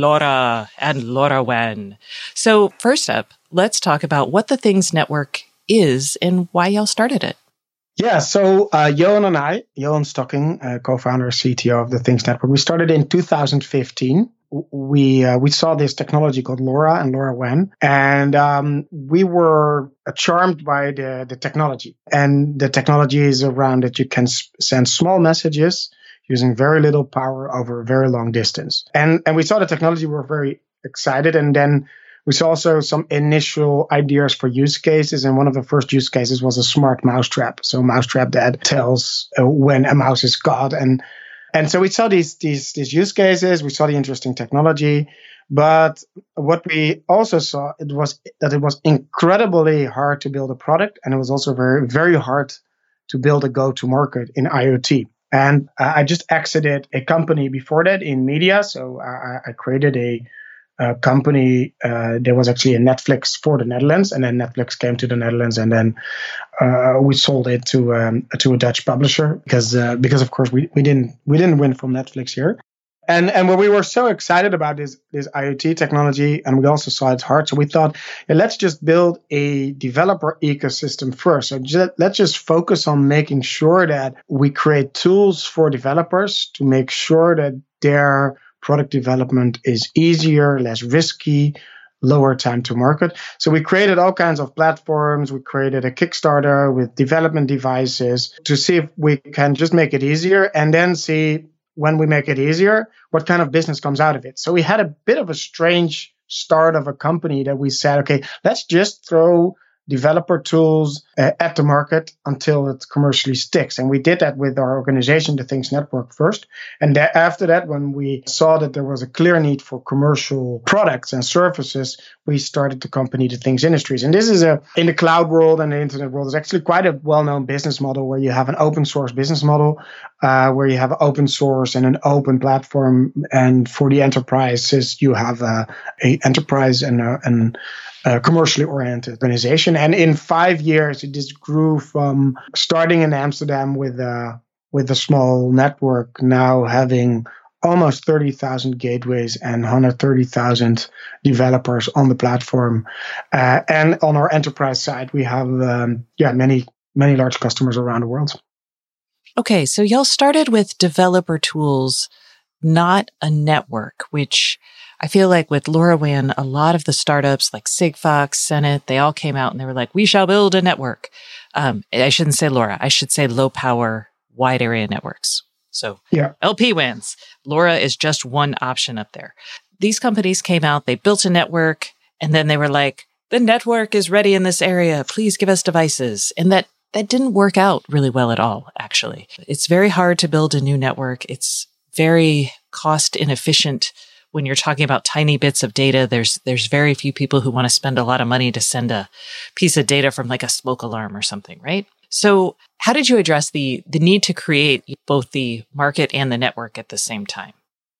LoRa and LoRaWAN. So first up, let's talk about what the Things Network is and why y'all started it. Yeah, so uh, Johan and I, Johan Stocking, uh, co-founder, C T O of the Things Network, we started in two thousand fifteen. We uh, we saw this technology called LoRa and LoRaWAN, and um, we were charmed by the, the technology. And the technology is around that you can s- send small messages using very little power over a very long distance. And and we saw the technology, we were very excited, and then we saw also some initial ideas for use cases, and one of the first use cases was a smart mousetrap. So a mousetrap that tells uh, when a mouse is caught. And and so we saw these, these, these use cases, we saw the interesting technology, but what we also saw it was that it was incredibly hard to build a product, and it was also very, very hard to build a go-to-market in IoT. And uh, I just exited a company before that in media, so I, I created a Uh, company. Uh, there was actually a Netflix for the Netherlands, and then Netflix came to the Netherlands, and then uh, we sold it to um, to a Dutch publisher because uh, because of course we, we didn't we didn't win from Netflix here, and and when we were so excited about this this IoT technology, and we also saw it's hard, so we thought, yeah, let's just build a developer ecosystem first. So just, let's just focus on making sure that we create tools for developers to make sure that their product development is easier, less risky, lower time to market. So we created all kinds of platforms. We created a Kickstarter with development devices to see if we can just make it easier, and then see when we make it easier, what kind of business comes out of it. So we had a bit of a strange start of a company that we said, okay, let's just throw developer tools uh, at the market until it commercially sticks. And we did that with our organization, the Things Network, first. And th- after that, when we saw that there was a clear need for commercial products and services, we started the company, the Things Industries. And this is a, in the cloud world and the internet world, is actually quite a well-known business model where you have an open source business model, uh, where you have open source and an open platform. And for the enterprises, you have a, a enterprise and a, and Uh, commercially oriented organization. And in five years, it just grew from starting in Amsterdam with a, with a small network, now having almost thirty thousand gateways and one hundred thirty thousand developers on the platform. Uh, and on our enterprise side, we have um, yeah many, many large customers around the world. Okay, so y'all started with developer tools, not a network, which I feel like with LoRaWAN, a lot of the startups like Sigfox, Senate, they all came out and they were like, we shall build a network. Um, I shouldn't say LoRa. I should say low power, wide area networks. So yeah. L P WANs. LoRa is just one option up there. These companies came out, they built a network, and then they were like, the network is ready in this area. Please give us devices. And that, that didn't work out really well at all, actually. It's very hard to build a new network. It's very cost inefficient. When you're talking about tiny bits of data, there's there's very few people who want to spend a lot of money to send a piece of data from like a smoke alarm or something, right? So how did you address the the need to create both the market and the network at the same time?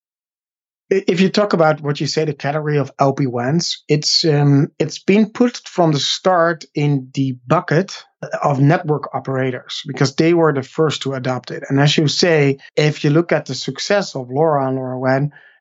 If you talk about what you say, the category of L P WANs, it's um, it's been put from the start in the bucket of network operators because they were the first to adopt it. And as you say, if you look at the success of LoRa and LoRaWAN,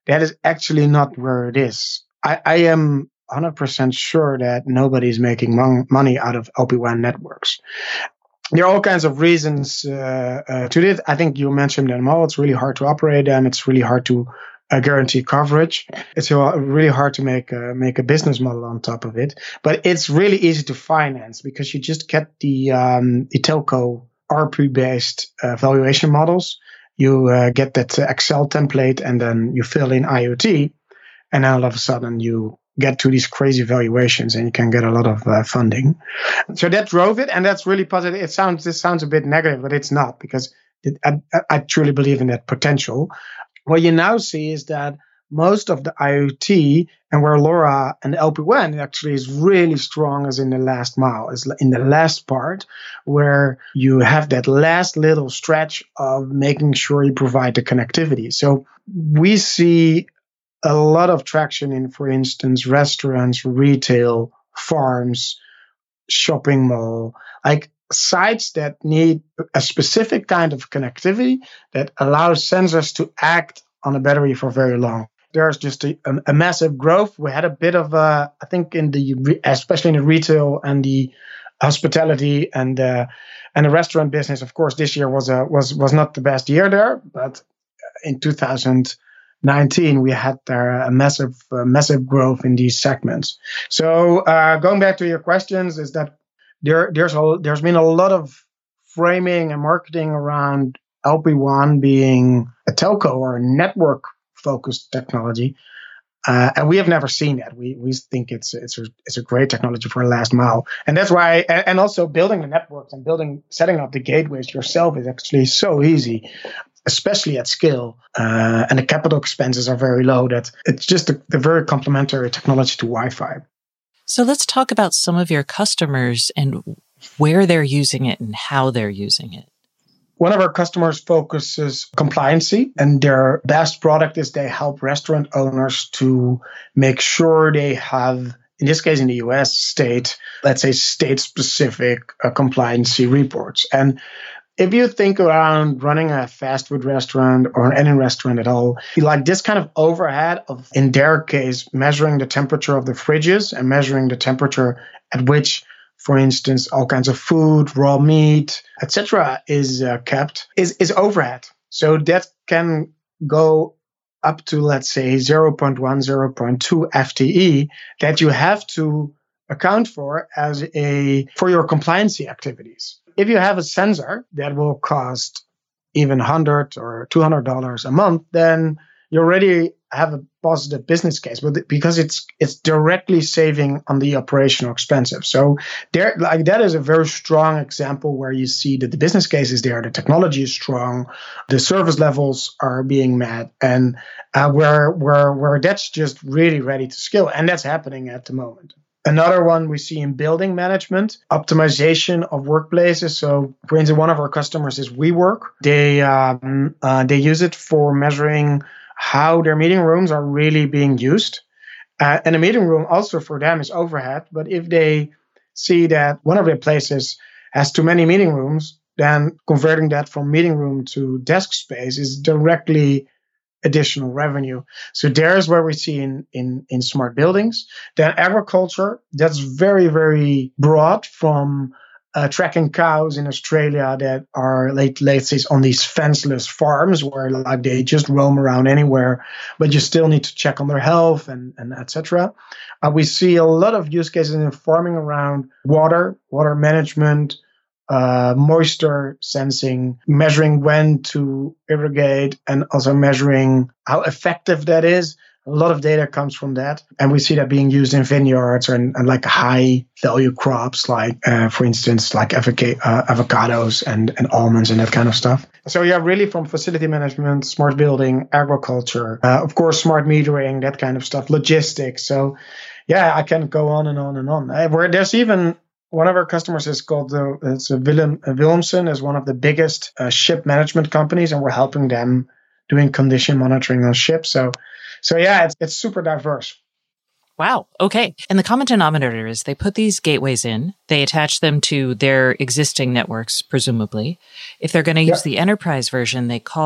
that is actually not where it is. I, I am one hundred percent sure that nobody's making mon- money out of L P WAN networks. There are all kinds of reasons uh, uh, to this. I think you mentioned them all. It's really hard to operate them. It's really hard to uh, guarantee coverage. It's uh, really hard to make uh, make a business model on top of it. But it's really easy to finance because you just get the um, the telco A R P U-based uh, valuation models. You uh, get that Excel template, and then you fill in I O T, and then all of a sudden you get to these crazy valuations, and you can get a lot of uh, funding. So that drove it, and that's really positive. It sounds this sounds a bit negative, but it's not, because it, I, I truly believe in that potential. What you now see is that most of the I O T, and where LoRa and L P WAN actually is really strong, is in the last mile, is in the last part, where you have that last little stretch of making sure you provide the connectivity. So we see a lot of traction in, for instance, restaurants, retail, farms, shopping mall, like sites that need a specific kind of connectivity that allows sensors to act on a battery for very long. There's just a, a, a massive growth. We had a bit of, uh, I think, in the especially in the retail and the hospitality and uh, and the restaurant business. Of course, this year was a was was not the best year there, but in two thousand nineteen we had there a massive uh, massive growth in these segments. So uh, going back to your questions, is that there there's a, there's been a lot of framing and marketing around L P WAN being a telco or a network focused technology, uh, and we have never seen that. We we think it's it's a, it's a great technology for last mile, and that's why. And, and also building the networks and building setting up the gateways yourself is actually so easy, especially at scale, uh, and the capital expenses are very low. That it's just a, a very complementary technology to Wi-Fi. So let's talk about some of your customers and where they're using it and how they're using it. One of our customers focuses compliancy, and their best product is they help restaurant owners to make sure they have, in this case in the U S, state, let's say state-specific uh, compliancy reports. And if you think around running a fast food restaurant or any restaurant at all, like this kind of overhead of, in their case, measuring the temperature of the fridges and measuring the temperature at which, for instance, all kinds of food, raw meat, et cetera, is uh, kept, is, is overhead. So that can go up to, let's say, zero point one, zero point two F T E that you have to account for as a for your compliancy activities. If you have a sensor that will cost even one hundred dollars or two hundred dollars a month, then you already have a positive business case, but because it's it's directly saving on the operational expenses. So there, like that is a very strong example where you see that the business case is there, the technology is strong, the service levels are being met, and uh, where where where that's just really ready to scale, and that's happening at the moment. Another one we see in building management, optimization of workplaces. So, for instance, one of our customers is WeWork. They um, uh, they use it for measuring how their meeting rooms are really being used. Uh, and a meeting room also for them is overhead. But if they see that one of their places has too many meeting rooms, then converting that from meeting room to desk space is directly additional revenue. So there's where we see in, in, in smart buildings. Then agriculture, that's very, very broad, from uh, tracking cows in Australia that are, late, let's say, on these fenceless farms where like they just roam around anywhere, but you still need to check on their health and, and et cetera. Uh, we see a lot of use cases in farming around water, water management, Uh, moisture sensing, measuring when to irrigate, and also measuring how effective that is. A lot of data comes from that. And we see that being used in vineyards and, and like high value crops, like, uh, for instance, like avoc- uh, avocados and, and almonds and that kind of stuff. So yeah, really from facility management, smart building, agriculture, uh, of course, smart metering, that kind of stuff, logistics. So yeah, I can go on and on and on. Uh, where there's even one of our customers is called the it's a Willem uh, Wilhelmsen, is one of the biggest uh, ship management companies, and we're helping them doing condition monitoring on ships. So, so yeah, it's it's super diverse. Wow. Okay. And the common denominator is they put these gateways in, they attach them to their existing networks, presumably. If they're going to use yeah. the enterprise version, they call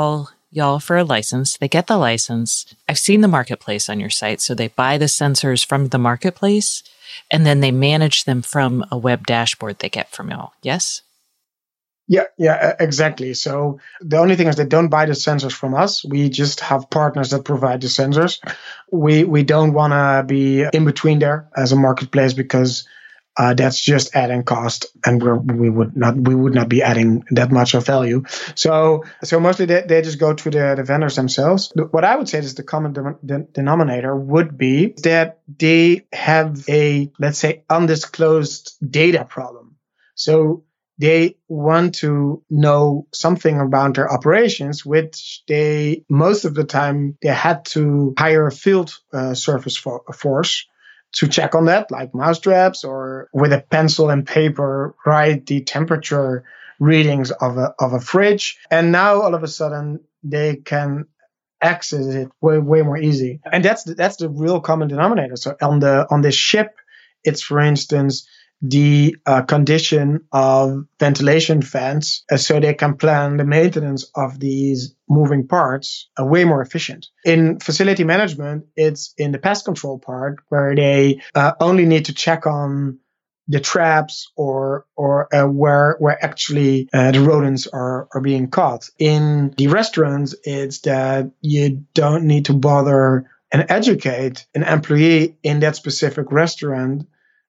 y'all for a license. They get the license. I've seen the marketplace on your site. So they buy the sensors from the marketplace and then they manage them from a web dashboard they get from y'all. Yes? Yeah, yeah, exactly. So the only thing is they don't buy the sensors from us. We just have partners that provide the sensors. We we don't want to be in between there as a marketplace because uh, that's just adding cost, and we're, we would not we would not be adding that much of value. So so mostly they, they just go to the, the vendors themselves. What I would say is the common de- de- denominator would be that they have a, let's say, undisclosed data problem. So they want to know something about their operations, which they, most of the time, they had to hire a field uh, service for, force to check on that, like mousetraps, or with a pencil and paper, write the temperature readings of a, of a fridge. And now all of a sudden they can access it way, way more easy. And that's the, that's the real common denominator. So on the, on this ship, it's, for instance, the uh, condition of ventilation fans uh, so they can plan the maintenance of these moving parts uh, way more efficient. In facility management, it's in the pest control part where they uh, only need to check on the traps or or uh, where where actually uh, the rodents are, are being caught. In the restaurants, it's that you don't need to bother and educate an employee in that specific restaurant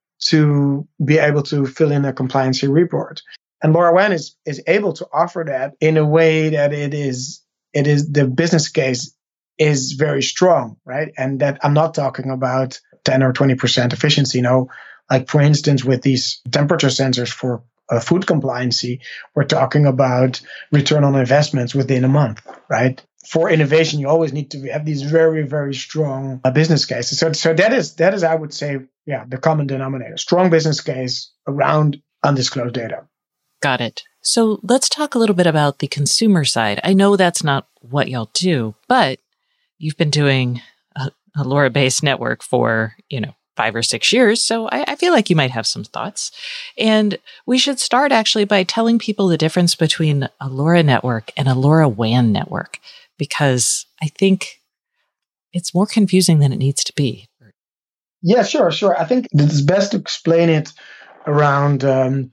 to be able to fill in a compliancy report. And LoRaWAN is, is able to offer that in a way that it is, it is the business case is very strong, right? And that I'm not talking about ten or twenty percent efficiency. No, like for instance, with these temperature sensors for uh, food compliancy, we're talking about return on investments within a month, right? For innovation, you always need to have these very, very strong uh, business cases. So, so that is, that is, I would say, yeah, the common denominator. Strong business case around undisclosed data. Got it. So let's talk a little bit about the consumer side. I know that's not what y'all do, but you've been doing a, a LoRa-based network for, you know, five or six years. So I, I feel like you might have some thoughts. And we should start actually by telling people the difference between a LoRa network and a LoRaWAN network, because I think it's more confusing than it needs to be. Yeah, sure, sure. I think it's best to explain it around um,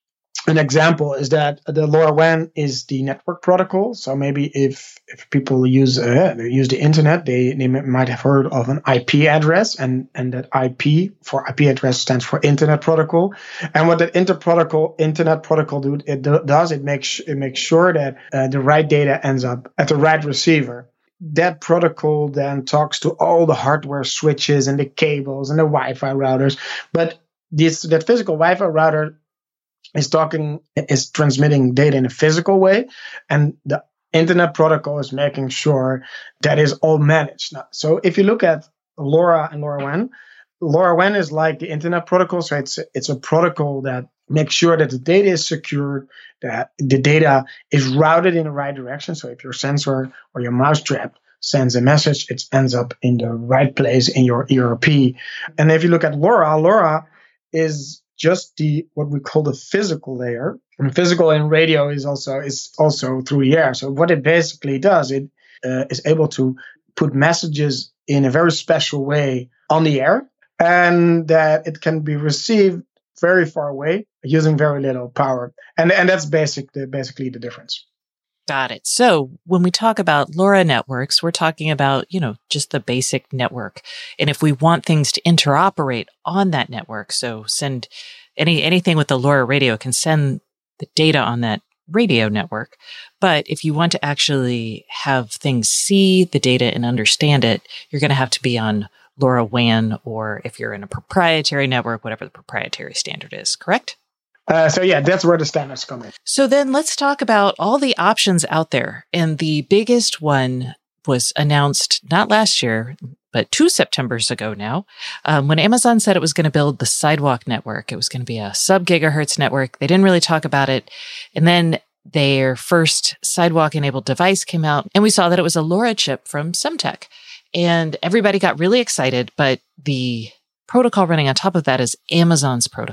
an example is that the LoRaWAN is the network protocol. So maybe if if people use uh, they use the internet, they, they might have heard of an I P address, and, and that I P for I P address stands for Internet Protocol. And what that inter protocol Internet Protocol do, it do, does it makes it makes sure that uh, the right data ends up at the right receiver. That protocol then talks to all the hardware switches and the cables and the Wi-Fi routers. But this that physical Wi-Fi router is talking is transmitting data in a physical way, and the Internet Protocol is making sure that is all managed. Now, so if you look at LoRa and LoRaWAN, LoRaWAN is like the Internet Protocol. So it's it's a protocol that makes sure that the data is secured, that the data is routed in the right direction. So if your sensor or your mousetrap sends a message, it ends up in the right place in your E R P. And if you look at LoRa, LoRa is just the what we call the physical layer. And physical in radio is also is also through the air. So what it basically does, it uh, is able to put messages in a very special way on the air, and that it can be received very far away using very little power. And and that's basic the, basically the difference. Got it. So when we talk about LoRa networks, we're talking about, you know, just the basic network. And if we want things to interoperate on that network, so send any anything with the LoRa radio can send the data on that radio network. But if you want to actually have things see the data and understand it, you're going to have to be on LoRaWAN, or if you're in a proprietary network, whatever the proprietary standard is, correct? Uh, so yeah, that's where the standards come in. So then let's talk about all the options out there. And the biggest one was announced not last year, but two Septembers ago now, um, when Amazon said it was going to build the Sidewalk network. It was going to be a sub-gigahertz network. They didn't really talk about it. And then their first Sidewalk-enabled device came out, and we saw that it was a LoRa chip from Semtech. And everybody got really excited, but the protocol running on top of that is Amazon's protocol.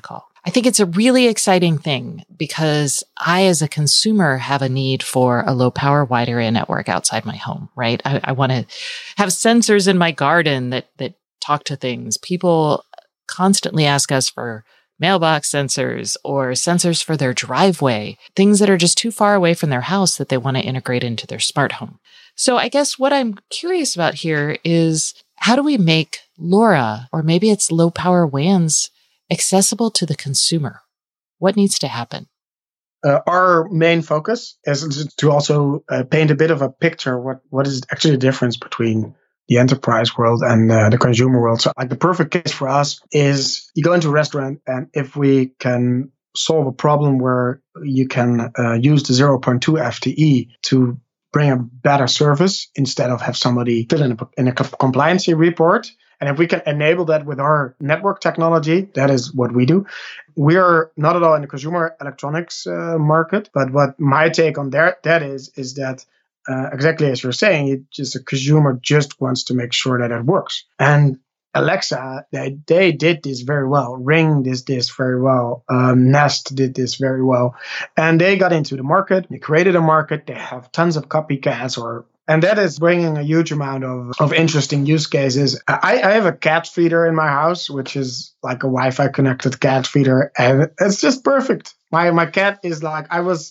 I think it's a really exciting thing because I, as a consumer, have a need for a low power wide area network outside my home, right? I, I want to have sensors in my garden that, that talk to things. People constantly ask us for mailbox sensors or sensors for their driveway, things that are just too far away from their house that they want to integrate into their smart home. So I guess what I'm curious about here is how do we make LoRa, or maybe it's low power W A Ns, accessible to the consumer? What needs to happen? Uh, our main focus is to also uh, paint a bit of a picture what what is actually the difference between the enterprise world and uh, the consumer world. So like the perfect case for us is you go into a restaurant, and if we can solve a problem where you can uh, use the zero point two F T E to bring a better service instead of have somebody fill in a, in a compliancy report. And if we can enable that with our network technology, that is what we do. We are not at all in the consumer electronics uh, market, but what my take on that, that is, is that uh, exactly as you're saying, it just a consumer just wants to make sure that it works. And Alexa, they, they did this very well. Ring did this very well. Um, Nest did this very well. And they got into the market. They created a market. They have tons of copycats or And that is bringing a huge amount of, of interesting use cases. I, I have a cat feeder in my house, which is like a Wi-Fi connected cat feeder. And it's just perfect. My my cat is like, I was,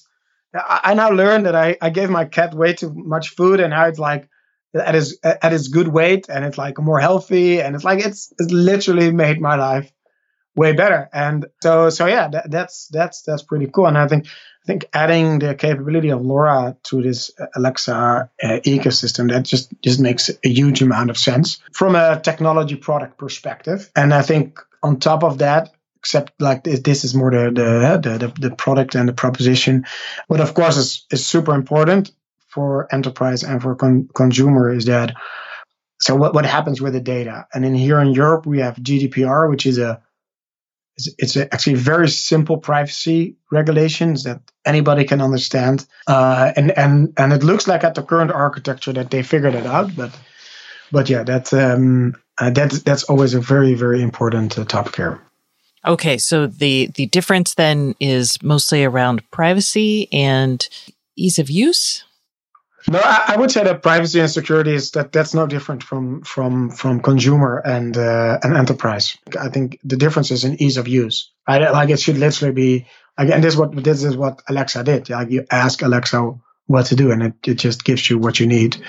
I now learned that I, I gave my cat way too much food, and now it's like at his, at his good weight, and it's like more healthy. And it's like, it's, it's literally made my life way better. And so, so yeah, that, that's, that's, that's pretty cool. And I think, I think adding the capability of LoRa to this Alexa uh, ecosystem, that just, just makes a huge amount of sense from a technology product perspective. And I think on top of that, except like this, this is more the, the, the, the product and the proposition, but of course is, is super important for enterprise and for con- consumer is that, so what, what happens with the data? And in here in Europe, we have G D P R, which is a It's, it's a, actually very simple privacy regulations that anybody can understand. Uh, and, and, and it looks like at the current architecture that they figured it out. But but yeah, that, um, uh, that, that's always a very, very important uh, topic here. Okay, so the, the difference then is mostly around privacy and ease of use? No, I, I would say that privacy and security is that that's no different from from from consumer and uh, and enterprise. I think the difference is in ease of use. I, like it should literally be like, and this is what this is what Alexa did. Like you ask Alexa what to do, and it, it just gives you what you need.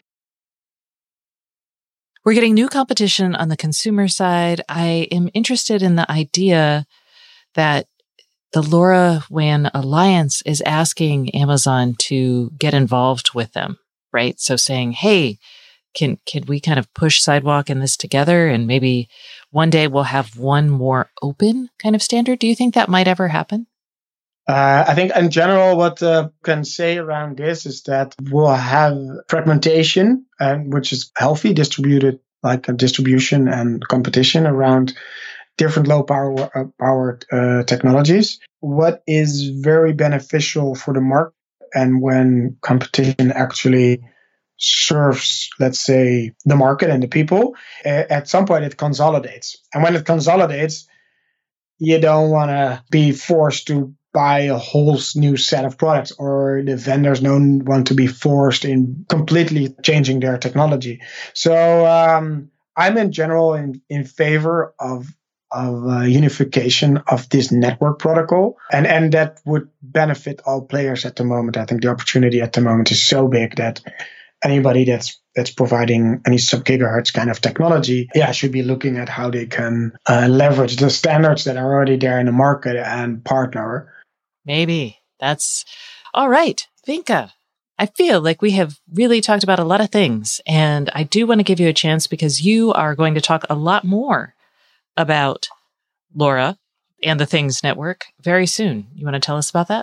We're getting new competition on the consumer side. I am interested in the idea that the LoRaWAN Alliance is asking Amazon to get involved with them, right? So saying, hey, can can we kind of push Sidewalk in this together, and maybe one day we'll have one more open kind of standard? Do you think that might ever happen? Uh, I think in general, what uh, can say around this is that we'll have fragmentation, uh, which is healthy, distributed like a distribution and competition around different low power uh, powered uh, technologies. What is very beneficial for the market, and when competition actually serves, let's say, the market and the people, uh, at some point it consolidates. And when it consolidates, you don't want to be forced to buy a whole new set of products, or the vendors don't want to be forced in completely changing their technology. So um, I'm in general in, in favor of of uh, unification of this network protocol, and and that would benefit all players at the moment. I think the opportunity at the moment is so big that anybody that's that's providing any sub-gigahertz kind of technology, yeah, should be looking at how they can uh, leverage the standards that are already there in the market and partner. Maybe. That's all right. Vinka, I feel like we have really talked about a lot of things, and I do want to give you a chance because you are going to talk a lot more about LoRa and the Things Network very soon. You want to tell us about that?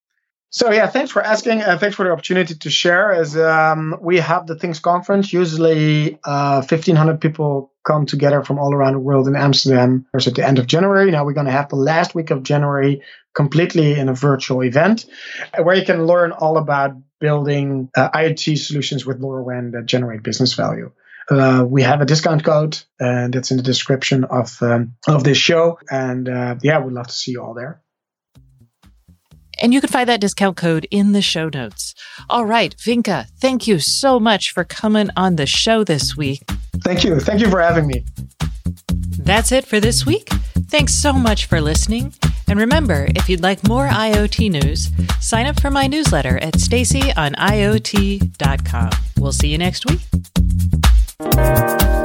So yeah, thanks for asking. Uh, thanks for the opportunity to share. As um, we have the Things Conference, usually uh, fifteen hundred people come together from all around the world in Amsterdam. It's at the end of January. Now we're going to have the last week of January completely in a virtual event where you can learn all about building uh, IoT solutions with LoRaWAN that generate business value. Uh, we have a discount code, and it's in the description of um, of this show. And uh, yeah, we'd love to see you all there. And you can find that discount code in the show notes. All right, Vinka, thank you so much for coming on the show this week. Thank you. Thank you for having me. That's it for this week. Thanks so much for listening. And remember, if you'd like more IoT news, sign up for my newsletter at stacy on I O T dot com. We'll see you next week.